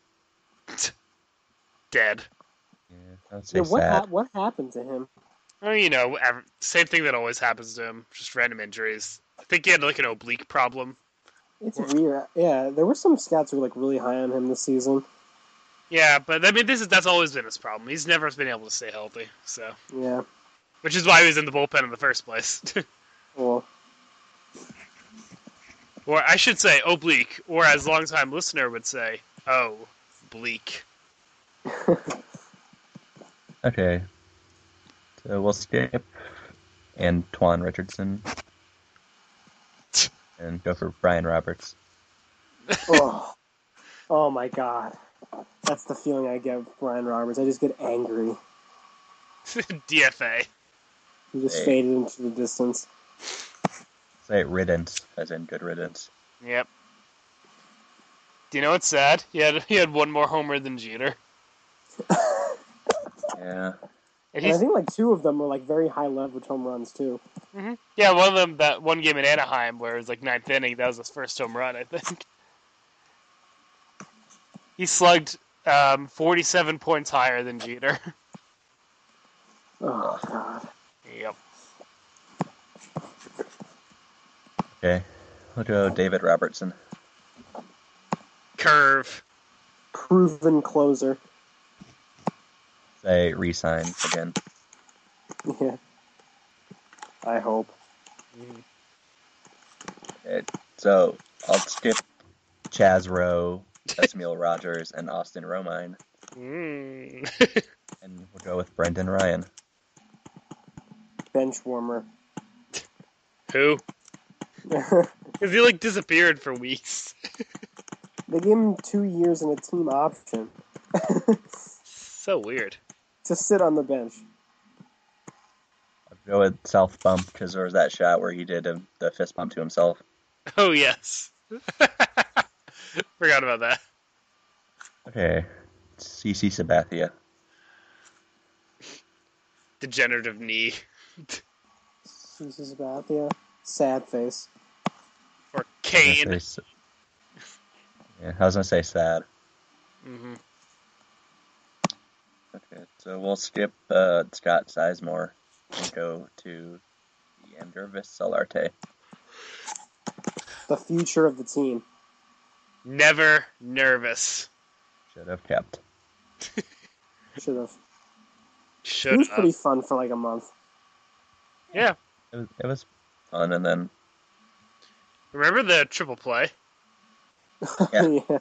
Dead. Yeah, I would say Yeah, what sad. ha- what happened to him? Oh, you know, ev- same thing that always happens to him. Just random injuries. I think he had like an oblique problem. It's weird. Yeah, there were some scouts who were like really high on him this season. Yeah, but I mean, this is that's always been his problem. He's never been able to stay healthy. So, Yeah. which is why he was in the bullpen in the first place. Well, Or I should say oblique, or as longtime listener would say, oh, bleak. Okay, so we'll skip Antoine Richardson and go for Brian Roberts. oh, oh my God, that's the feeling I get with Brian Roberts. I just get angry. D F A. He just Hey. faded into the distance. Say riddance, as in good riddance. Yep. Do you know what's sad? He had he had one more homer than Jeter. Yeah. And And I he's, think like two of them were like very high leverage home runs too. hmm Yeah, one of them, that one game in Anaheim where it was like ninth inning, that was his first home run, I think. He slugged um, forty-seven points higher than Jeter. Oh God. Yep. Okay, we'll go David Robertson. Curve. Proven closer. Say resign again. Yeah. I hope. Okay, so I'll skip Chaz Rowe, Esmiel Rogers, and Austin Romine, Mm. and we'll go with Brendan Ryan. Bench warmer. Who? They Because he like disappeared for weeks. gave him two years and a team option So weird. to sit on the bench. I'll go with self bump because there was that shot where he did a, the fist bump to himself. Oh yes. Forgot about that. Okay, C C Sabathia. Degenerative knee. Susie Sabathia. Sad face. Or I Kane. was gonna say s- Yeah, I was gonna say sad. hmm Okay, so we'll skip uh, Scott Sizemore and go to Yandervis Solarte. The future of the team. Never nervous. Should have kept. Should have. He Should was have. pretty fun for like a month. Yeah. It was, it was fun, and then Remember the triple play? Yeah. Yeah.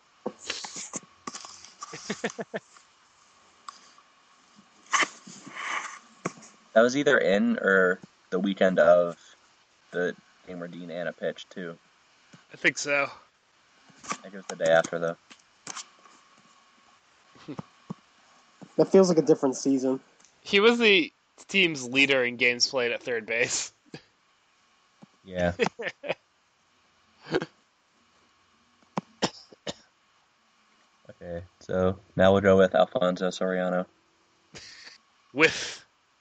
that was either in or the weekend of the game where Dean Anna pitched too. I think so. I think it was the day after though. That feels like a different season. He was the team's leader in games played at third base. Yeah. Okay, so now we'll go with Alfonso Soriano. With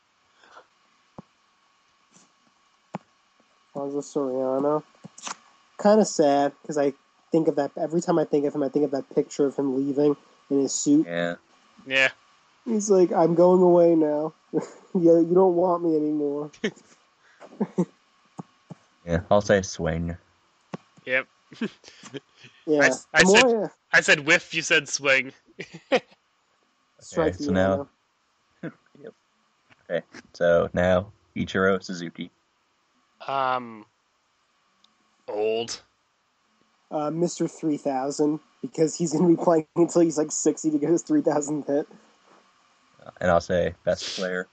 Alonso Soriano. Kind of sad because I think of that every time I think of him. I think of that picture of him leaving in his suit. Yeah. yeah. He's like, I'm going away now. Yeah, you don't want me anymore. Yeah, I'll say swing. Yep. Yeah. I, I the said more I, I said whiff. You said swing. strike Okay, the so now, arrow. yep. Okay, so now Ichiro Suzuki. Um, old. Uh, Mister three thousand, because he's going to be playing until he's like sixty to get his three thousandth hit. And I'll say best player.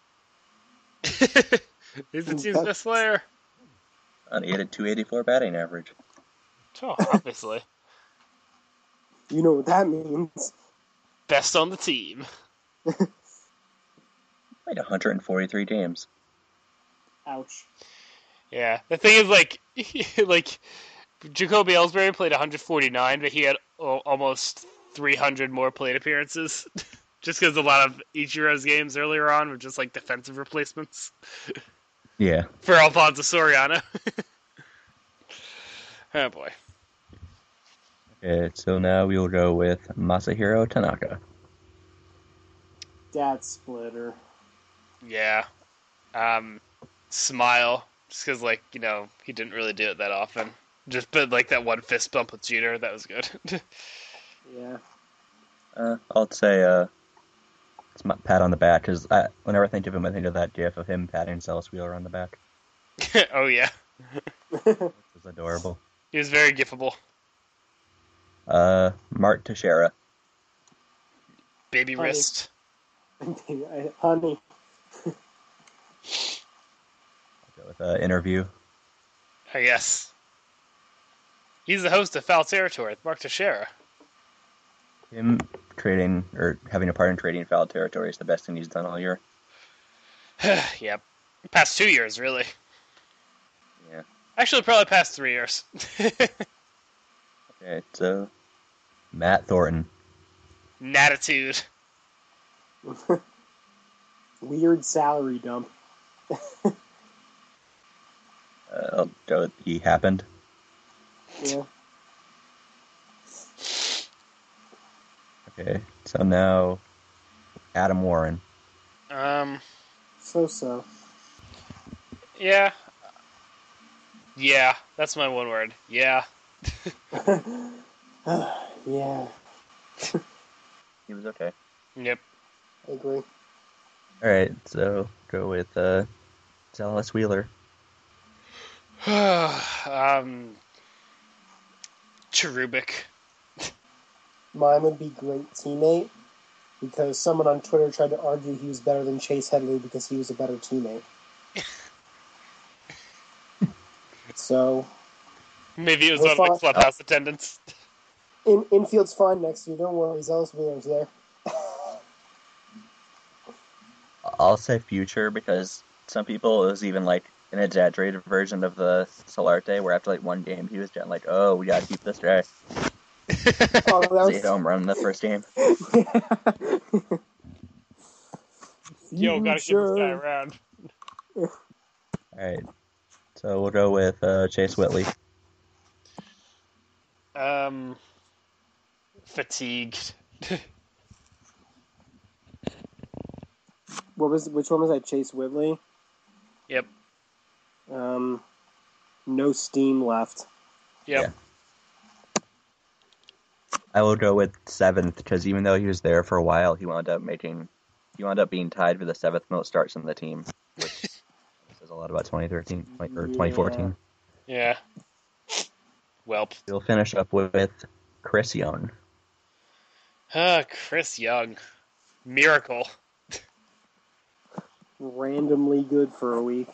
He's the team's best player. And he had a two eighty-four batting average. Oh, obviously. You know what that means. Best on the team. Played one hundred forty-three games. Ouch. Yeah. The thing is, like, like Jacoby Ellsbury played one hundred forty-nine, but he had oh, almost three hundred more plate appearances. Just because a lot of Ichiro's games earlier on were just like defensive replacements. Yeah. For Alfonso Soriano. Oh boy. Okay, so now we will go with Masahiro Tanaka. Dad splitter. Yeah. Um, smile. Just because, like, you know, he didn't really do it that often. Just but like that one fist bump with Jeter, that was good. Yeah. Uh, I'll say uh, it's my pat on the back, because whenever I think of him, I think of that gif of him patting Cells Wheeler on the back. Oh yeah. It was adorable. He was very gifable. Uh, Mark Teixeira. Baby Honey. wrist. Honey. I'll go with uh, interview. I guess. He's the host of Foul Territory with Mark Teixeira. Him trading, or having a part in trading Foul Territory is the best thing he's done all year. Yep. Past two years, really. Yeah. Actually, probably past three years. Okay, so Matt Thornton. Natitude. Weird salary dump. Uh, I'll go with he happened. Yeah. Okay, so now Adam Warren. Um. So so. Yeah. Yeah. That's my one word. Yeah. Yeah. He was okay. Yep. I agree. Alright, so go with uh, Cells Wheeler. um. Cherubic. Mine would be great teammate, because someone on Twitter tried to argue he was better than Chase Headley because he was a better teammate. So, Maybe it was We're one of the fine. clubhouse attendants. in, infield's fine next year. Don't worry, Zealous Wheeler's there. I'll say future, because some people, it was even like an exaggerated version of the Solarte, where after like one game he was getting like, oh, we gotta keep this guy. Oh, that He hit a home run in the first game. Yo, gotta keep this guy around. Alright, so we'll go with uh, Chase Whitley. Um. Fatigued. What was which one was that? Chase Whitley. Yep. Um, no steam left. Yep. Yeah. I will go with seventh, because even though he was there for a while, he wound up making, he wound up being tied for the seventh most starts in the team, which says a lot about twenty thirteen or twenty fourteen. Yeah. Welp. We'll finish up with Chris Young. Ah, Chris Young. Miracle. Randomly good for a week.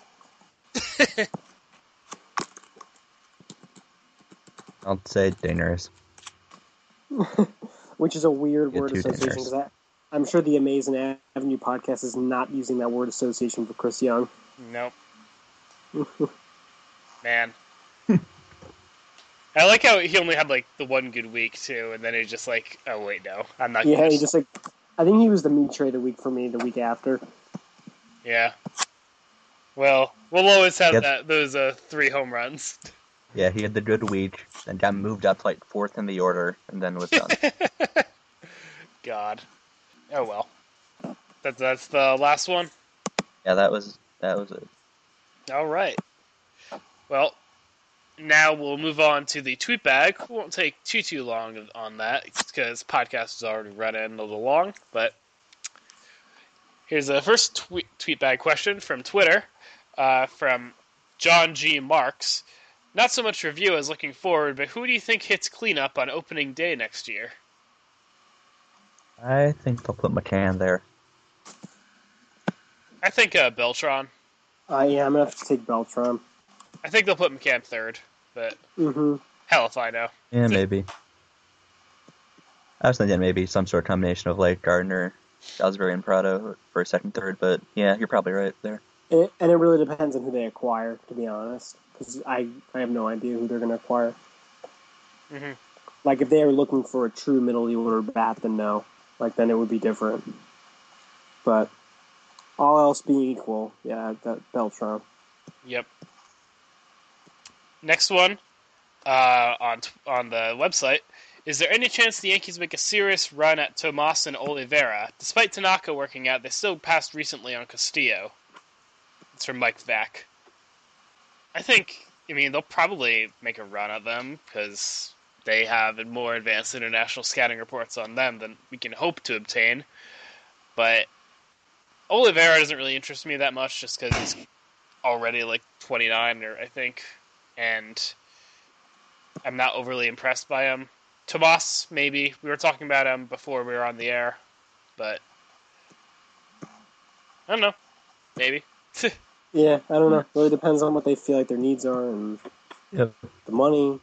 I'll say Dingers. Which is a weird Get word two association, dingers. because I'm sure the Amazing Avenue podcast is not using that word association for Chris Young. Nope. Man. I like how he only had like the one good week too, and then he just like, oh wait, no, I'm not. Yeah, good. he just like, I think he was the meat trade the week for me the week after. Yeah. Well, we'll always have Yep. that those uh, three home runs. Yeah, he had the good week, and got moved up to like fourth in the order, and then was done. God. Oh well. That that's the last one. Yeah, that was that was it. All right. Well, now we'll move on to the tweet bag. We won't take too too long on that because podcast is already running a little long. But here's the first tweet tweet bag question from Twitter, uh, from John G. Marks. Not so much review as looking forward, but who do you think hits cleanup on opening day next year? I think they'll put McCann there. I think uh, Beltran. Uh, yeah, I'm gonna have to take Beltran. I think they'll put McCann third, but Mm-hmm. hell if I know. Yeah, maybe. I was thinking maybe some sort of combination of like Gardner, Salisbury, and Prado for a second, third, but yeah, you're probably right there. It, and it really depends on who they acquire, to be honest, because I, I have no idea who they're going to acquire. Mm-hmm. Like, if they are looking for a true middle of the order bat, then no. Like, then it would be different. But all else being equal, yeah, that Beltran. Yep. Next one, uh, on on the website. Is there any chance the Yankees make a serious run at Tomas and Oliveira? Despite Tanaka working out, they still passed recently on Castillo. It's from Mike Vack. I think, I mean, they'll probably make a run at them because they have more advanced international scouting reports on them than we can hope to obtain. But Oliveira doesn't really interest me that much just because he's already like twenty-nine, or I think, and I'm not overly impressed by him. Tomas, maybe. We were talking about him before we were on the air, but I don't know. Maybe. Yeah, I don't know. It really depends on what they feel like their needs are and Yep. the money.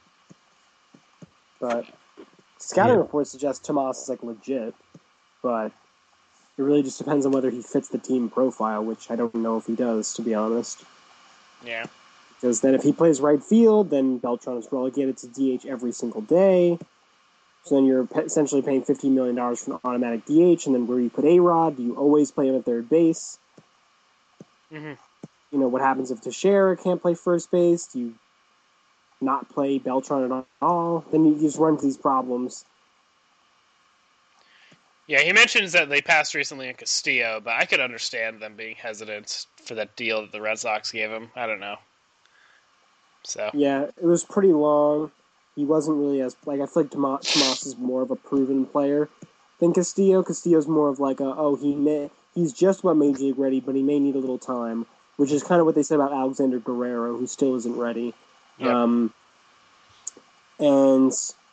But scouting Yeah. reports suggest Tomas is like legit, but it really just depends on whether he fits the team profile, which I don't know if he does, to be honest. Yeah. Because then if he plays right field, then Beltran is relegated to D H every single day. So then you're pe- essentially paying fifteen million dollars for an automatic D H, and then where you put A-Rod, do you always play him at third base? Mm-hmm. You know, what happens if Teixeira can't play first base? Do you not play Beltran at all? Then you just run into these problems. Yeah, he mentions that they passed recently on Castillo, but I could understand them being hesitant for that deal that the Red Sox gave him. I don't know. So Yeah, it was pretty long. He wasn't really as like I feel like Tomas, Tomas is more of a proven player than Castillo. Castillo's more of like a oh he may he's just about major league ready, but he may need a little time, which is kind of what they said about Alexander Guerrero, who still isn't ready. Yep. Um, and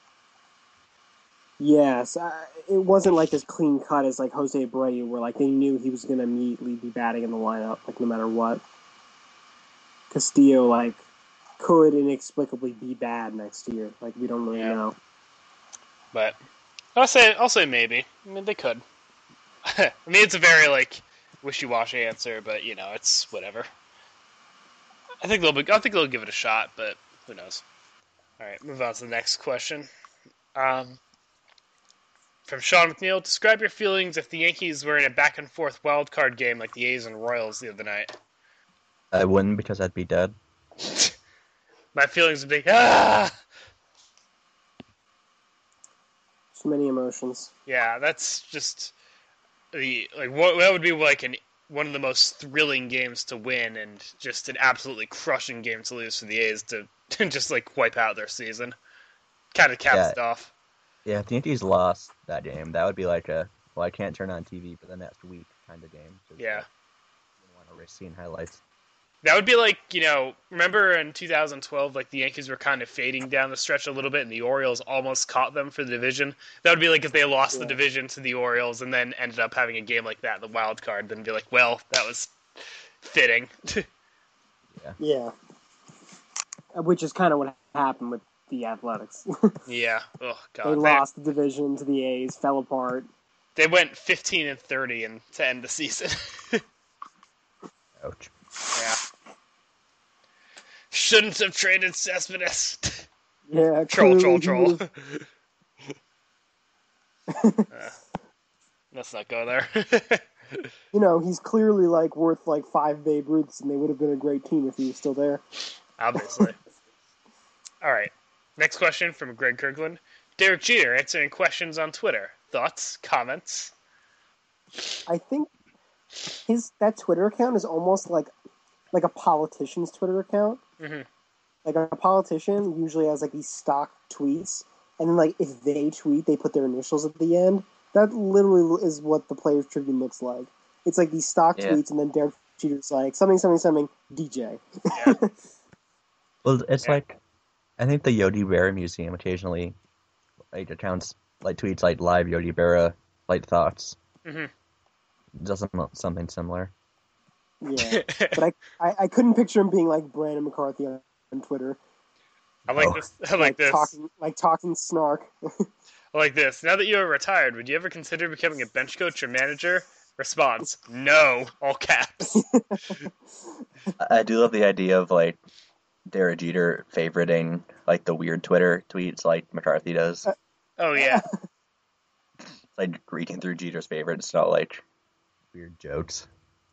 yes, I, it wasn't like as clean cut as like Jose Abreu, where like they knew he was going to immediately be batting in the lineup, like no matter what. Castillo like could inexplicably be bad next year. Like we don't really Yeah. know. But I'll say I'll say maybe. I mean, they could. I mean, it's a very like wishy-washy answer, but you know, it's whatever. I think they'll be, I think they'll give it a shot, but who knows? All right, move on to the next question. Um, from Sean McNeil, describe your feelings if the Yankees were in a back-and-forth wild card game like the A's and Royals the other night. I wouldn't because I'd be dead. My feelings would be ah. Too many emotions. Yeah, that's just the like what that would be like an one of the most thrilling games to win, and just an absolutely crushing game to lose for the A's to just like wipe out their season. Kind of caps Yeah. it off. Yeah, if the Yankees lost that game, that would be like a well, I can't turn on T V for the next week kind of game. 'Cause, Yeah. like, you don't want to risk seeing highlights. That would be like, you know, remember in two thousand twelve, like the Yankees were kind of fading down the stretch a little bit, and the Orioles almost caught them for the division. That would be like if they lost Yeah. the division to the Orioles and then ended up having a game like that, the wild card, then be like, well, that was fitting. Yeah. Which is kind of what happened with the Athletics. Yeah. Oh god. They lost the division to the A's, fell apart. They went fifteen and thirty and to end the season. Ouch. Yeah. Shouldn't have traded Cespedes. Yeah, troll, troll, clearly he troll. was- Uh, let's not go there. You know, he's clearly like worth like five Babe Ruths, and they would have been a great team if he was still there. Obviously. All right. Next question from Greg Kirkland. Derek Jeter answering questions on Twitter. Thoughts? Comments? I think his that Twitter account is almost like like a politician's Twitter account. Mm-hmm. Like a politician usually has like these stock tweets, and then like if they tweet, they put their initials at the end. That literally is what the Players Tribune looks like. It's like these stock Yeah. tweets, and then Derek Jeter's like something, something, something, D J. Yeah. Well, it's Yeah. like I think the Yogi Berra Museum occasionally like accounts like tweets like live Yogi Berra like thoughts. Mm-hmm. Does some- something similar. Yeah, but I, I I couldn't picture him being like Brandon McCarthy on, on Twitter, I like Oh. this. I like this. talking like talking snark. I like this. Now that you are retired, would you ever consider becoming a bench coach or manager? Response: No, all caps. I I do love the idea of like Derek Jeter favoriting like the weird Twitter tweets like McCarthy does. Oh yeah. Like reading through Jeter's favorites, not like weird jokes.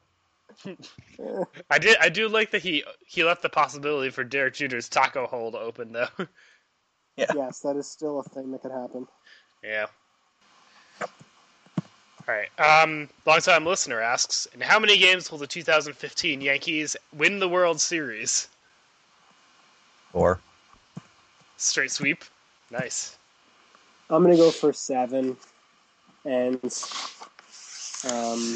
I did. I do like that he he left the possibility for Derek Jeter's taco hole to open though. Yes, that is still a thing that could happen. Yeah. All right. Um, longtime listener asks, in how many games will the two thousand fifteen Yankees win the World Series? Or Straight sweep. Nice. I'm gonna go for seven, and um,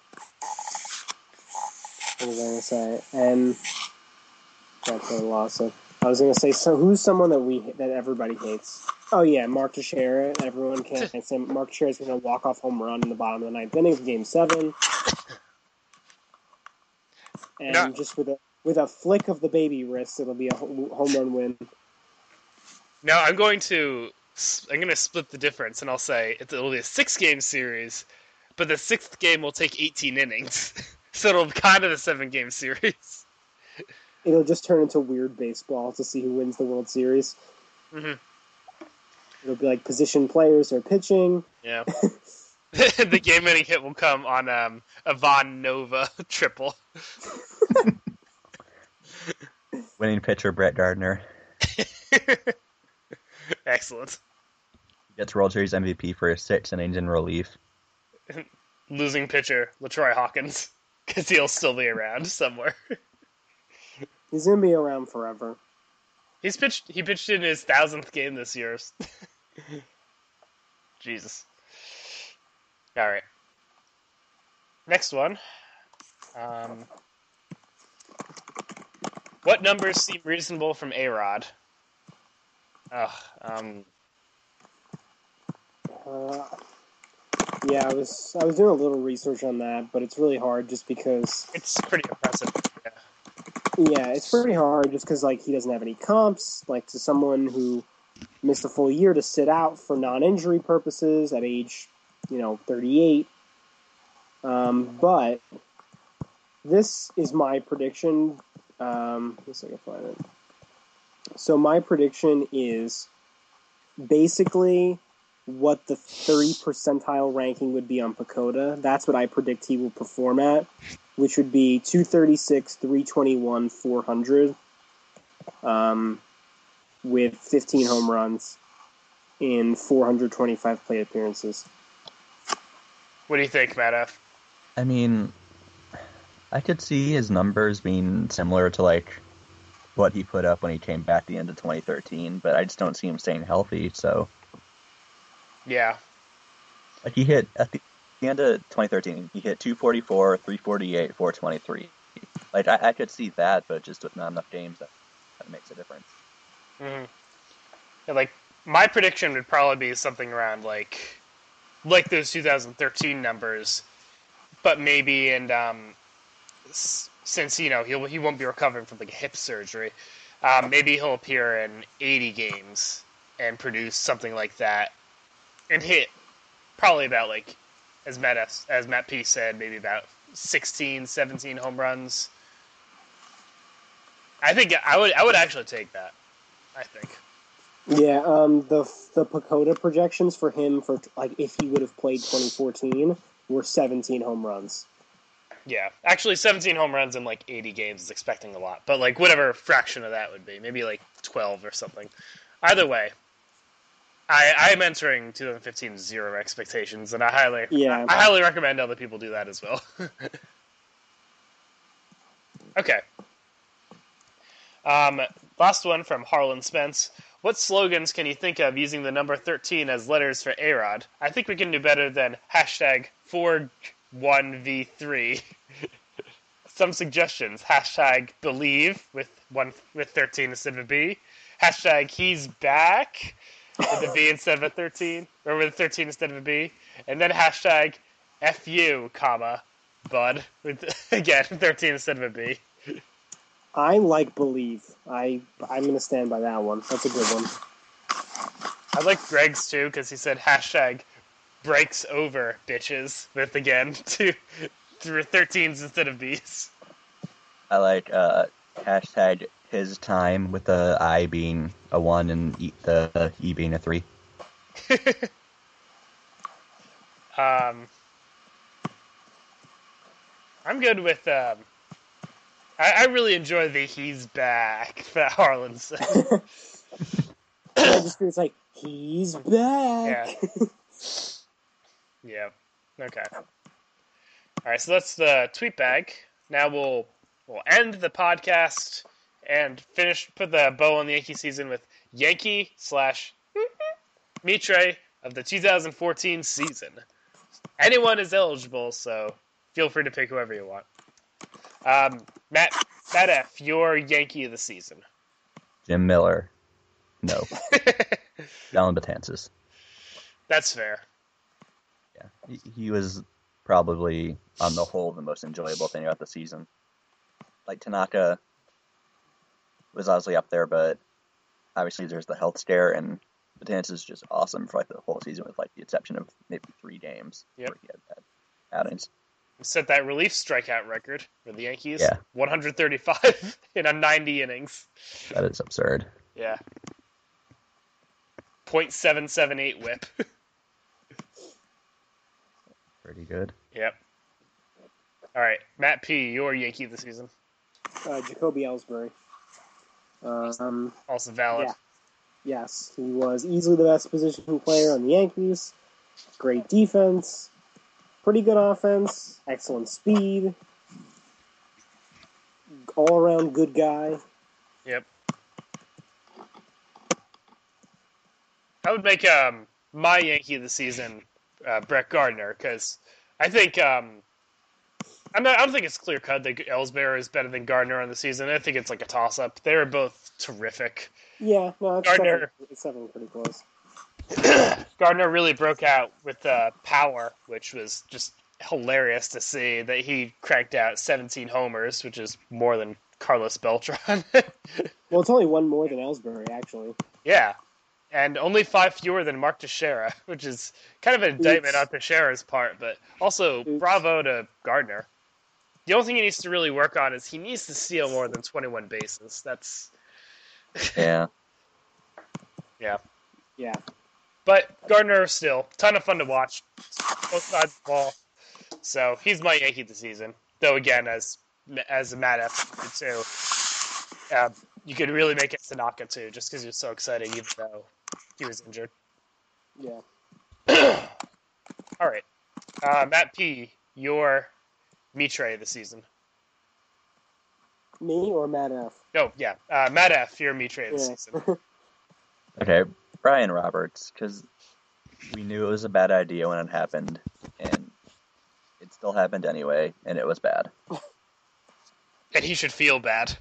what was I gonna say? And that's what I lost it. I was gonna say, so who's someone that we that everybody hates? Oh yeah, Mark Teixeira. Everyone can't say Mark Teixeira's gonna walk off home run in the bottom of the ninth inning of Game Seven, and No. just with a with a flick of the baby wrist, it'll be a ho- home run win. Now I'm going to I'm going to split the difference, and I'll say it'll be a six-game series, but the sixth game will take eighteen innings, so it'll be kind of a seven-game series. It'll just turn into weird baseball to see who wins the World Series. Mm-hmm. It'll be like position players are pitching. Yeah. The game-winning hit will come on um, a Von Nova triple. winning pitcher Brett Gardner Excellent. gets World Series M V P for his six innings in relief. Losing pitcher LaTroy Hawkins, because he'll still be around somewhere. He's gonna be around forever. He's pitched. He pitched in his thousandth game this year. Jesus. All right. Next one. Um, what numbers seem reasonable from A-Rod? Ugh. Um, Uh, yeah, I was I was doing a little research on that, but it's really hard just because. it's pretty impressive. Yeah. Yeah, it's pretty hard just because like he doesn't have any comps. Like to someone who missed a full year to sit out for non-injury purposes at age, you know, thirty-eight. Um, but this is my prediction. Um, let's see if I can find it. So my prediction is basically what the thirty percentile ranking would be on Pacoda. That's what I predict he will perform at, which would be two thirty-six, three twenty-one, four hundred, um, with fifteen home runs in four hundred twenty-five plate appearances. What do you think, Matt F? I mean, I could see his numbers being similar to like what he put up when he came back the end of twenty thirteen, but I just don't see him staying healthy. So, Yeah. like he hit at the, the end of twenty thirteen, he hit two forty-four, three forty-eight, four twenty-three. Like I, I could see that, but just with not enough games, that, that makes a difference. Mm-hmm. Yeah, like my prediction would probably be something around like like those two thousand thirteen numbers, but maybe and um, s- since you know he'll he won't be recovering from like a hip surgery, um, maybe he'll appear in eighty games and produce something like that, and hit probably about like as Matt F, as Matt P said, maybe about sixteen, seventeen home runs. I think I would I would actually take that. I think. Yeah, um, the the Pacoda projections for him for like if he would have played twenty fourteen were seventeen home runs. Yeah, actually, seventeen home runs in like eighty games is expecting a lot, but like whatever fraction of that would be, maybe like twelve or something. Either way, I, I'm entering twenty fifteen with zero expectations, and I highly, Yeah. I, I highly recommend other people do that as well. Okay. Um, last one from Harlan Spence. What slogans can you think of using the number thirteen as letters for A-Rod? I think we can do better than hashtag four one V three. Some suggestions. Hashtag believe with one with thirteen instead of a B. Hashtag he's back with a B instead of a thirteen, or with a thirteen instead of a B. And then hashtag F you, comma, bud, with, again, thirteen instead of a B. I like believe. I I'm gonna stand by that one. That's a good one. I like Greg's too because he said hashtag breaks over bitches with again two through thirteens instead of B's. I like uh, hashtag his time with the I being a one and e, the E being a three. um, I'm good with. Um, I, I really enjoy the "he's back" that Harlan said. I just it's like he's back. Yeah. Yeah. Okay. All right. So that's the tweet bag. Now we'll we'll end the podcast and finish put the bow on the Yankee season with Yankee slash Mitre of the two thousand fourteen season. Anyone is eligible, so feel free to pick whoever you want. Um, Matt, Matt F, your Yankee of the season. Jim Miller. No. Dellin Betances. That's fair. Yeah, he, he was probably, on the whole, the most enjoyable thing about the season. Like, Tanaka was obviously up there, but obviously there's the health scare, and Betances is just awesome for like the whole season, with like the exception of maybe three games Yep. where he had bad outings. Set that relief strikeout record for the Yankees. Yeah. one hundred thirty-five in a ninety innings. That is absurd. Yeah. point seven seven eight whip. Pretty good. Yep. All right, Matt P, your Yankee of the season. Uh, Jacoby Ellsbury. Um, Also valid. Yeah. Yes, he was easily the best position player on the Yankees. Great defense, pretty good offense, excellent speed, all-around good guy. Yep. I would make um, my Yankee of the season uh, Brett Gardner, because I think um, I'm not, I don't think it's clear cut that Ellsbury is better than Gardner on the season. I think it's like a toss up. They were both terrific. Yeah, no, it's Gardner- definitely, it's definitely pretty close. Gardner really broke out with uh, power, which was just hilarious to see. That he cranked out seventeen homers, which is more than Carlos Beltran. Well, it's only one more than Ellsbury, actually. Yeah, and only five fewer than Mark Teixeira, which is kind of an indictment Oops. on Teixeira's part, but also Oops. bravo to Gardner. The only thing he needs to really work on is he needs to steal more than twenty-one bases. That's Yeah. yeah. Yeah. But Gardner still ton of fun to watch, both sides of the ball. So he's my Yankee of the season. Though again, as as a Matt F did too, uh, you could really make it Tanaka too, just because he was so exciting, even though he was injured. Yeah. All right, uh, Matt P, your Mitre of the season. Me or Matt F? Oh yeah, uh, Matt F, your Mitre of the Yeah. season. Okay, Brian Roberts, because we knew it was a bad idea when it happened, and it still happened anyway, and it was bad. And he should feel bad.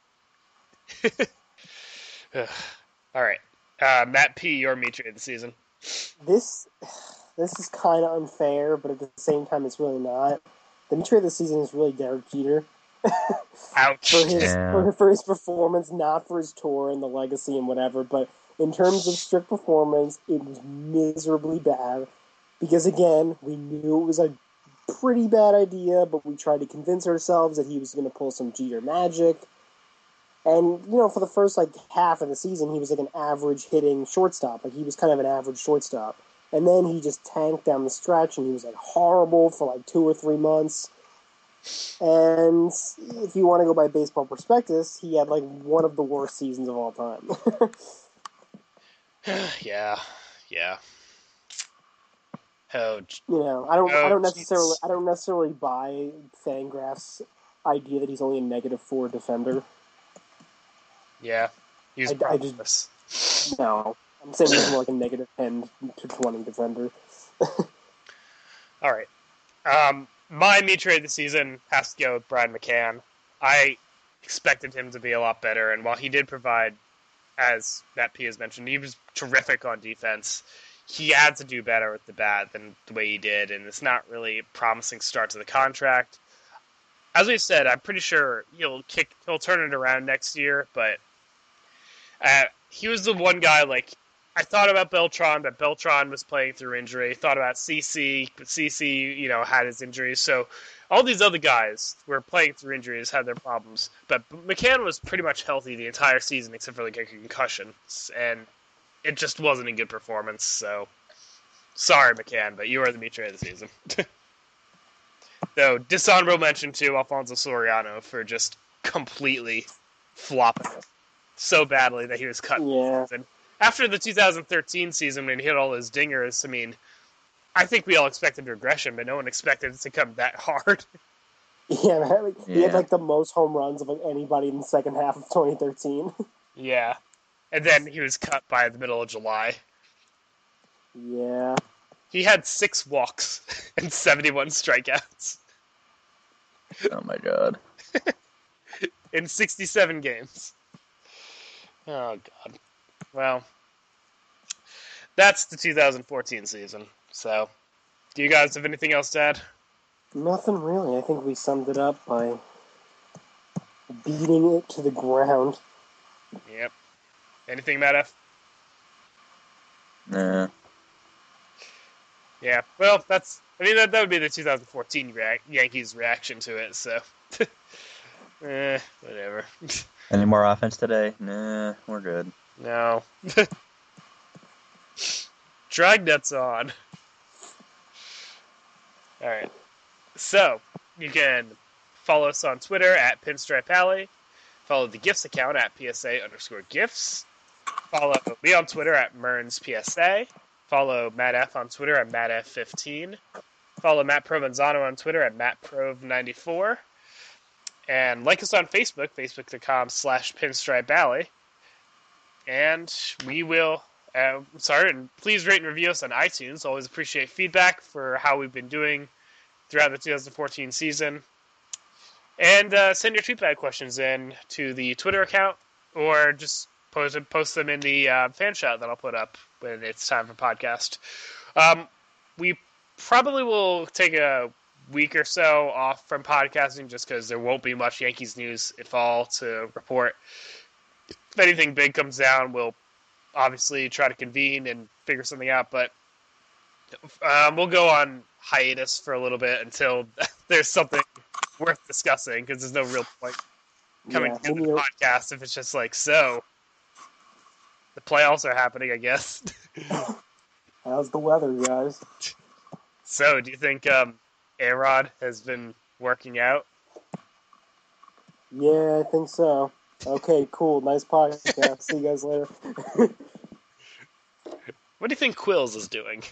All right, uh, Matt P, your Mitre of the season. This this is kind of unfair, but at the same time, it's really not. The Mitre of the season is really Derek Jeter. Ouch. for his Yeah. for, for his performance, not for his tour and the legacy and whatever, but in terms of strict performance, it was miserably bad. Because again, we knew it was a pretty bad idea, but we tried to convince ourselves that he was going to pull some Jeter magic. And you know, for the first like half of the season, he was like an average hitting shortstop. Like he was kind of an average shortstop, and then he just tanked down the stretch, and he was like horrible for like two or three months. And if you want to go by baseball prospectus, he had like one of the worst seasons of all time. Yeah, yeah. Oh, You know, I don't, oh, I don't necessarily, geez. I don't necessarily buy Fangraph's idea that he's only a negative four defender. Yeah. He's I, I probably just worse. no. I'm saying he's more like a negative ten to twenty defender. All right. Um, my me trade this season has to go with Brian McCann. I expected him to be a lot better, and while he did provide, as Matt P has mentioned, he was terrific on defense. He had to do better with the bat than the way he did, and it's not really a promising start to the contract. As we said, I'm pretty sure he'll kick, he'll turn it around next year, but uh, he was the one guy, like, I thought about Beltran, but Beltran was playing through injury. Thought about C C, but C C, you know, had his injuries. So all these other guys were playing through injuries, had their problems. But McCann was pretty much healthy the entire season, except for like a concussion, and it just wasn't a good performance. So sorry, McCann, but you are the me trade of the season. Though dishonorable mention to Alfonso Soriano for just completely flopping so badly that he was cut. Yeah. After the two thousand thirteen season when he hit all those dingers, I mean, I think we all expected regression, but no one expected it to come that hard. Yeah, man, like, Yeah. he had like the most home runs of like anybody in the second half of twenty thirteen. Yeah. And then he was cut by the middle of July. Yeah. He had six walks and seventy-one strikeouts Oh my god. in sixty-seven games. Oh, God. Well, that's the two thousand fourteen season. So, do you guys have anything else to add? Nothing really. I think we summed it up by beating it to the ground. Yep. Anything, Matt F? Nah. Yeah. Well, that's. I mean, that, that would be the two thousand fourteen react, Yankees reaction to it. So, eh, whatever. Any more offense today? Nah, we're good. No. Dragnet's on. Alright. So, you can follow us on Twitter at Pinstripe Alley. Follow the Gifts account at P S A underscore Gifts. Follow me on Twitter at Merns P S A. Follow Matt F on Twitter at Matt F fifteen. Follow Matt Provenzano on Twitter at Matt Prov ninety-four. And like us on Facebook, facebook.com slash Pinstripe Alley. And we will, uh, sorry, and please rate and review us on iTunes. Always appreciate feedback for how we've been doing throughout the two thousand fourteen season. And uh, send your tweetbag questions in to the Twitter account, or just post, post them in the uh, fan shot that I'll put up when it's time for podcast. Um, we probably will take a week or so off from podcasting just because there won't be much Yankees news, if all, to report. If anything big comes down, we'll obviously try to convene and figure something out, but um, we'll go on hiatus for a little bit until there's something worth discussing, because there's no real point coming Yeah, to the maybe- podcast if it's just like, so, the playoffs are happening, I guess. How's the weather, guys? So, do you think um, A-Rod has been working out? Yeah, I think so. Okay, cool. Nice podcast. See you guys later. What do you think Quills is doing?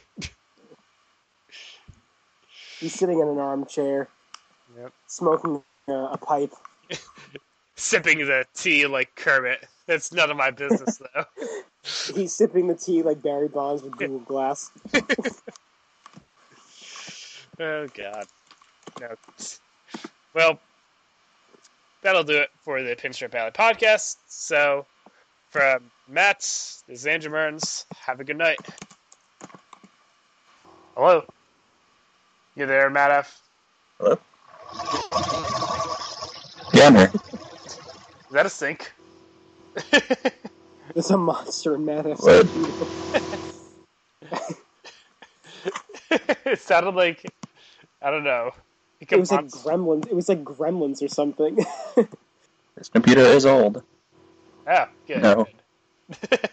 He's sitting in an armchair, Yep. smoking uh, a pipe. Sipping the tea like Kermit. That's none of my business, though. He's sipping the tea like Barry Bonds with Google Glass. Oh, God. No. Well, that'll do it for the Pinstripe Alley podcast. So, from Matt, this is Andrew Merns. Have a good night. Hello? You there, Matt F? Hello? Yeah, I'm here. Is that a sink? There's a monster in Madhouse. What? It sounded like, I don't know. It was like Gremlins. It was like Gremlins or something. This computer is old. Oh, good. No. Good.